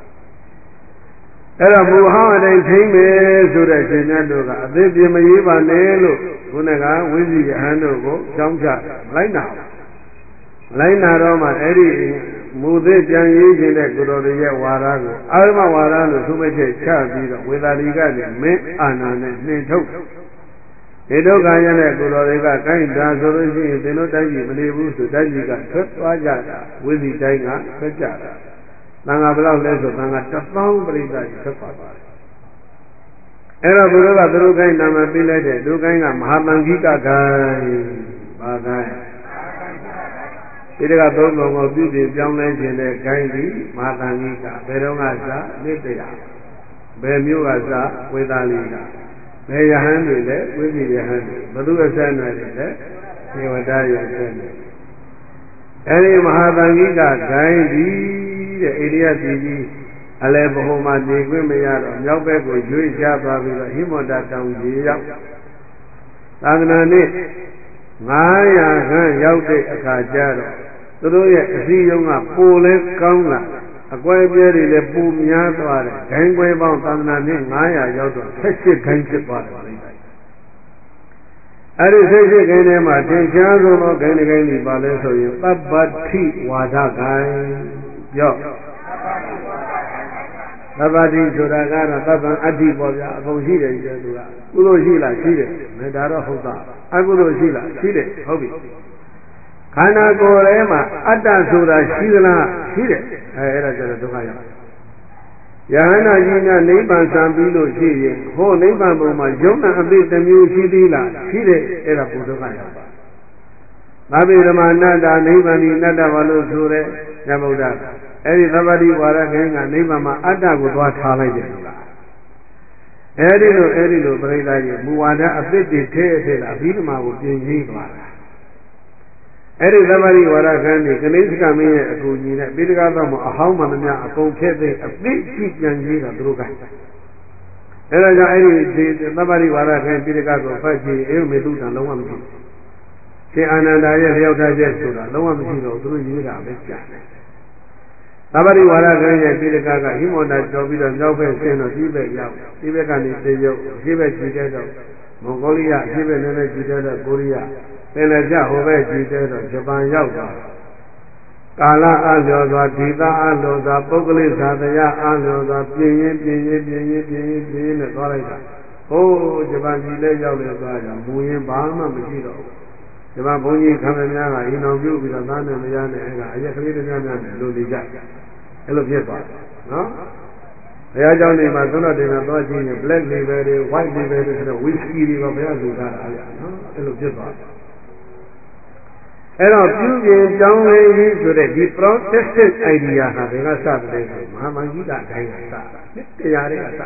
အဲ့တော့မူဟောင်းအတိုင်းထိမ့်မယ်ဆိုတဲ့ရှင်မြတ်တို့ကအသက်ပြင်မရေးပါနဲ့လို့ခုနကဝိဇိယဟန်တို့ကိုကြောင်းချလိုက်နာလိုက်နာတော့မှအဲ့ဒီမူသေးပြန်ရေးခြင်းတဲ့ကိုတော်တွေရဲ့ဝါဒကိုအာရမဝါဒလို့သုမချက်ချပြီးတော့ဝေသာလီကနေမင်းအာနာနဲ့နှင်ထုတ်ဒီဒုက္ခရတဲ့ကိုတော်တွေကကိုင်းတာဆိုလို့ရှိရင်သင်တို့တိုင်းပြည်မနေဘူးဆိုတိုင်းပြည်ကထွက်သွားကြတာဝိဇိတိုင်းကထွက်ကြတာသံဃာဘယ်လောက်လဲဆိုသံဃာတစ်သောင်းပြိဿကြီးထွက်သွားပါတယ်အဲ့တော့ဘုရားကသူတို့ကိုင်းနာမပေးလိုက်တဲ့သူကိုင်းကမဟာသံဃိကကိုင်းဘာကိုင်းဒီတကသုံးပုံကိုပြုပြင်ပြောင်းလဲခြင်းတဲ့ကိုင်းဒီမဟာသံဃိကဘယ်တော့ကစနှစ်တရာဘယ်မျိုးကစဝေသာလီကဘဘယ်ယဟန်တွေလဲဝိပိယဟန်တွေဘသူအစံတွေလဲဒေဝတာရဲ့အစံတွေအဲဒီမဟာသံဃိကဂိုင်းဒီတဲ့အိန္ဒိယပြည်ကြီးအလဲဘုံမှာနေခွင့်မရတော့မြောက်ဘက်ကိုရွေ့ချသွားပြီးတော့ဟိမန္တတောင်ကြီးရောက်သာသနာနှစ်ငါးရာခန့်ရောက်တဲ့အခါကျတော့သူတို့ရဲ့အစည်းအရုံးကပိုလဲကောင်းလာအကွဲပြဲတွေလည်းပုံများသွားတယ်ဂိုင်းကွဲပေါင်းသာသနာနှစ်ငါးရာရောက်တော့ဆက်ရှိဂိုင်းဖြစ်သွားတယ်ပြိဿအဲ့ဒီဆက်ရှိဂိုင်းထဲမှာသင်္ချာဆုံးသောဂိုင်းတစ်ဂိုင်းကြီးပါလဲဆိုရင်သဗ္ဗတိဝါဒဂိုင်းပြောသဗ္ဗတိဆိုတာကတော့သဗ္ဗံအတ္တိပေါ့ဗျာအကုန်ရှိတယ်ကြီးတယ်သူကကုသိုလ်ရှိလားရှိတယ်မေတ္တာတော့ဟုတ်တာအကုသိုလ်ရှိလားရှိတယ်ဟုတ်ပြီခန္ဓာကိုယ်ထဲမှာအတ္တဆိုတာရှိသလားရှိတယ်အဲအဲ့ဒါကျတော့ဒုက္ခရောက်ယဟန္တာကြီးများနိဗ္ဗာန်စံပြီးလို့ရှိရင်ဟောနိဗ္ဗာန်ဘုံမှာယုံနာအသိတစ်မျိုးရှိသေးလားရှိတယ်အဲ့ဒါဘုဒ္ဓကရောက်ပါသဗ္ဗေဓမ္မနတ္တနိဗ္ဗာန်ဒီနတ္တဘာလို့ဆိုရဲညဗုဒ္ဓအဲ့ဒီသဗ္ဗတိဝါရခိုင်းကနိဗ္ဗာန်မှာအတ္တကိုသွားထားလိုက်တယ်လို့လားအဲ့ဒီလိုအဲ့ဒီလိုပြိဿကြီးမူဝါဒအသစ်တွေထဲထဲလာအဘိဓမ္မာကိုပြင်ကြီးသွားတာအဲ့ဒီသဗ္ဗတိဝါရခိုင်းဒီကနိစ္စကမင်းရဲ့အကူအညီနဲ့ပိဋကသောမှာအဟောင်းမှန်သမျှအကုန်ဖျက်သိအသိကြည့်ပြန်ကြီးတာသူတို့ကအဲ့ဒါကြောင့်အဲ့ဒီသဗ္ဗတိဝါရခိုင်းပိဋကကိုဖတ်ကြည့်အေမေတုတံလုံးဝမရှိဘူးရှင်အာနန္ဒာရဲ့လျောက်ထားချက်ဆိုတာလုံးဝမရှိတော့သူတို့ရေးတာပဲကြားတယ်သဗ္ဗတိဝါရခိုင်းရဲ့ပိဋကကဟိမန္တကျော်ပြီးတော့မြောက်ဘက်ဆင်းတော့ဒီဘက်ရောက်ဒီဘက်ကနေသေရုပ်ဒီဘက်ကြည့်တဲ့တော့မွန်ဂိုလီးယားဒီဘက်လည်းကြည့်တဲ့တော့ကိုရီးယားပင်လယ်ကျဟိုဘက်ကြည့်တဲ့တော့ဂျပန်ရောက်သွားကာလအလျော်စွာဒေသအလျော်စွာပုဂ္ဂလိဇာတရားအလျော်စွာပြင်းရင်ပြင်းရင်ပြင်းရင်ပြင်းရင်ပြင်းရင်နဲ့သွားလိုက်တာဟိုးဂျပန်ပြည်လည်းရောက်လေသွားကြမူရင်ဘာမှမရှိတော့ဘူးဂျပန်ဘုန်းကြီးခံရများကအိမ်တော်ပြုပြီးတော့သားနဲ့မရနဲ့အဲ့ကအရက်ကလေးတွေများများနဲ့လိုနေကြအဲ့လိုဖြစ်သွားတယ်နော်ဘုရားကျောင်းတွေမှာသုံးတော်တင်တာသွားကြည့်ရင် black label တွေ white label တွေဆိုတော့ whisky တွေပါဘုရားလူထားတာဗျာနော်အဲ့လိုဖြစ်သွားတယ်အဲ့တော့ပြုပြင်ကြောင်းလေးကြီးဆိုတဲ့ဒီ protestant idea ဟာဘယ်ကစတယ်ဆိုမဟာမဂိကတိုင်းကစတာနှစ်တရားတွေကစတာ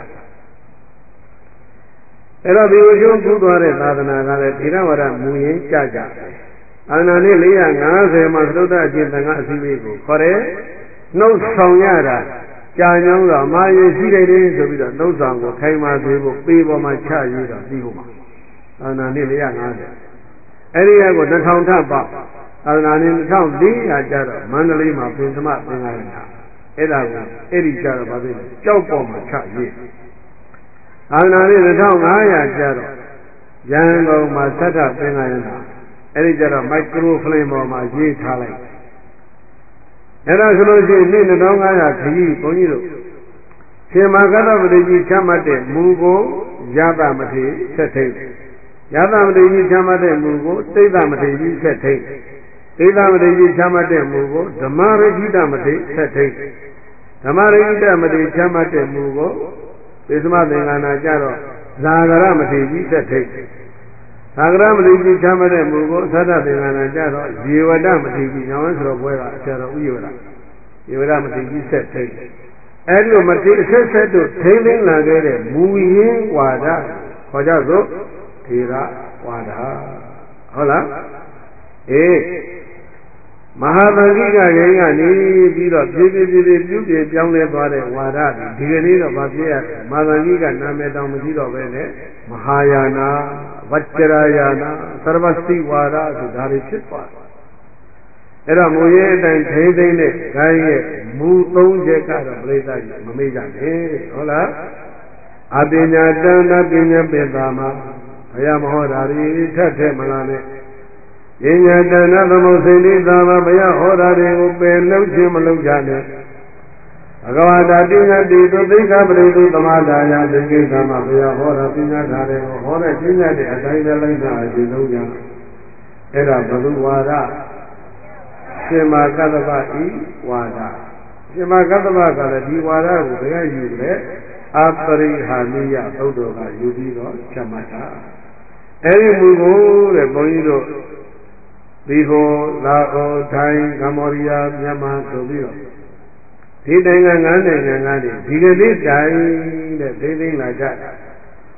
အဲ့တော့ဒီဝိဇ္ဇုပူသွားတဲ့သာသနာကလည်းဒီရဝရမူရင်းကြကြတယ်အာနာနဲ့၄၅၀မှာသုတ္တအကျင့်တန်ခါအစည်းအဝေးကိုခေါ်တယ်နှုတ်ဆောင်ရတာကြာညောင်းတော့မာရင်ရှိတယ်လေဆိုပြီးတော့နှုတ်ဆောင်ကိုခိုင်မာစေဖို့ပေပေါ်မှာချရေးတော့ပြီးဖို့မှာအာနာနဲ့၄၅၀အဲ့ဒီကကို၂ထောင်ထပ်ပေါ့အာနာနဲ့၂ထောင်၄ရာကျတော့မန္တလေးမှာပင်သမသင်္ဃာရဏအဲ့ဒါကိုအဲ့ဒီကျတော့ဗာပြီကြောက်ပေါ်မှာချရေးအာနာနဲ့၂ထောင်၅ရာကျတော့ရန်ကုန်မှာသတ္တသင်္ဃာရဏအဲ့ဒီကျတော့မိုက်ခရိုဖလင်ပေါ်မှာရေးထားလိုက်အဲ့ဒါဆိုလို့ရှိရင်နှစ်၂၅၀၀ခကြီးဘုန်းကြီးတို့ရှင်မဂ္ဂတပတိကြီးချမှတ်တဲ့မူကိုယသမထေဆက်ထိတ်ယသမထေကြီးချမှတ်တဲ့မူကိုသိဒ္ဓမထေကြီးဆက်ထိတ်သိဒ္ဓမထေကြီးချမှတ်တဲ့မူကိုဓမ္မရခိတမထေဆက်ထိတ်ဓမ္မရခိတမထေချမှတ်တဲ့မူကိုပိသမသင်္ကနာကြတော့ဇာဂရမထေကြီးဆက်ထိတ်ဇာဂရမထေကြီးချမှတ်တဲ့မူကိုသတ္တသင်္ကနာကြတော့ဇေဝဒမထေကြီးညောင်းဆိုတော့ဘွဲကအဆရာတော်ဥယျာဇေဝဒမထေကြီးဆက်ထိတ်အဲဒီလိုမထေအဆက်ဆက်တို့ထိမ့်သိမ်းလာခဲ့တဲ့မူရင်းဝါဒခေါ်ကြစို့ထေရဝါဒဟုတ်လားအေးမဟာသံဃိကဂိမ်းကနေပြီးတော့ပြေးပြေးပြေးပြေးပြုပြင်ပြောင်းလဲသွားတဲ့ဝါဒဒီကနေ့တော့ဗာပြည့်ရတယ်မဟာသံဃိကနာမည်တောင်မရှိတော့ပဲနဲ့မဟာယာနာဝัจจရာယာနာသရဝစီဝါဒဆိုဒါတွေဖြစ်သွားတယ်အဲ့တော့မူရင်းအတိုင်းထိမ့်သိမ့်တဲ့ဂိုင်းရဲ့မူသုံးချက်ကတော့ပြိဿကြီးမမေ့ကြနဲ့ဟုတ်လားအပညာတန်တာပညာပိသမှာဘုရားမဟောတာတွေထက်ထက်မလားနဲ့ပညာတန်တာသမုစိန်လေးသာမှာဘုရားဟောတာတွေကိုပယ်လုံးခြင်းမလုံးကြနဲ့ဘဂဝတာပညာတိသုသိက္ခာပရိသုသမာဒါယသိကိစ္စမှာဘုရားဟောတာပညာဓာတ်တွေကိုဟောတဲ့ပညာတဲ့အတိုင်းပဲလိုက်တာအကျဉ်းဆုံးကြအဲ့ဒါဘုသူဝါဒရှင်မာကတ္တပဤဝါဒရှင်မာကတ္တပကလည်းဒီဝါဒကိုဘယ်ကယူလဲအပရိဟာနိယသုတ်တော်ကယူပြီးတော့ချမှတ်တာအဲဒီမူကိုတဲ့ဘုန်းကြီးတို့ဒီဟိုလာအိုထိုင်းကမ္ဘောဒီးယားမြန်မာဆိုပြီးတော့ဒီနိုင်ငံငါးနိုင်ငံကနေဒီကနေ့တိုင်တဲ့သိသိလာကြတာ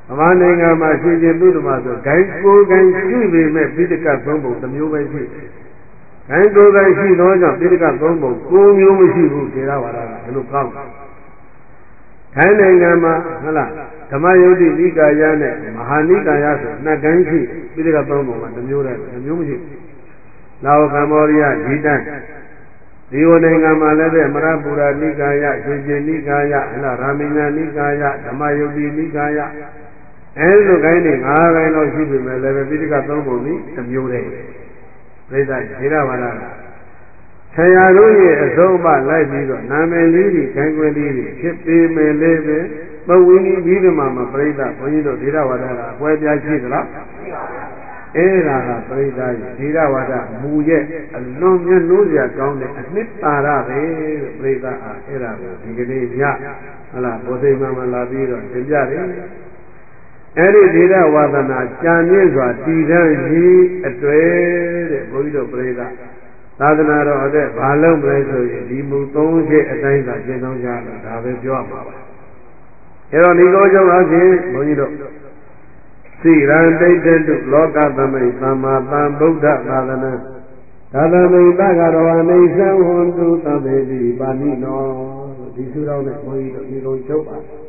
ဗမာနိုင်ငံမှာရှင်ရှင်သူဓမ္မဆိုဂိုင်းကိုဂိုင်းရှိပေမဲ့ပိဋကသုံးပုံတစ်မျိုးပဲရှိတယ်ဂိုင်းကိုဂိုင်းရှိသောကြောင့်ပိဋကသုံးပုံကိုမျိုးမရှိဘူးထေရဝါဒကဒီလိုကောင်းတယ်ထိုင်းနိုင်ငံမှာဟုတ်လားဓမ္မယုတ်တိနိကာယနဲ့မဟာနိကာယဆိုနှစ်ကိုင်းရှိပိဋကသုံးပုံမှာတစ်မျိုးတည်းတစ်မျိုးမရှိဘူးလာအိုကမ္ဘောဒီးယားဒီတိုင်းဒီဝနိုင်ငံမှာလည်းပဲမရပူရာနိကာယရှင်ရှင်နိကာယဟလားရာမိညာနိကာယဓမ္မယုတ်တိနိကာယအဲဒီလိုကိုင်းနေငါးကိုင်းတော့ရှိပြီမဲ့လည်းပဲပိဋကသုံးပုံนี้တစ်မျိုးတည်းပြိဿထေရဝါဒကဆရာတို့ရဲ့အဆုံးအမလိုက်ပြီးတော့နာမည်လေးကြီးခိုင်းခွင်းလေးကြီးဖြစ်ပေမဲ့လည်းပဲပဝိနည်းပြီးဓမ္မမှာပြိဿဘုန်းကြီးတို့ထေရဝါဒကအကွဲပြားရှိသလားရှိပါဘူးအဲ့ဒါကပြိဿရဲ့ထေရဝါဒမူရဲ့အလွန်မြတ်လို့စရာကောင်းတဲ့အနှစ်သာရပဲလို့ပြိဿအားအဲ့ဒါကိုဒီကနေ့ညဟလားဘုသိမံမှာလာပြီးတော့သင်ပြတယ်အဲ့ဒီထေရဝါဒနာကြာမြင့်စွာတည်ထားရေးအတွေ့တဲ့ဘုန်းကြီးတို့ပြိဿသာသနာတော်အတွက်ဘာလုပ်မလဲဆိုရင်ဒီမူသုံးချက်အတိုင်းသာရှင်းသုံးကြလို့ဒါပဲပြောမှာပါအဲ့တော့ဒီကောကြောင့်အဖြစ်ဘုန်းကြီးတို့စိရန်တိတ်တုလောကသမိတ်သမ္မာသမ္ဗုဒ္ဓသာသနာသာသမိတ်တကရောအိသံဟွန်တုသဗ္ဗေတိပါဏိနောဒီစုတော်နဲ့ဘုန်းကြီးတို့ဒီလိုချုပ်ပါ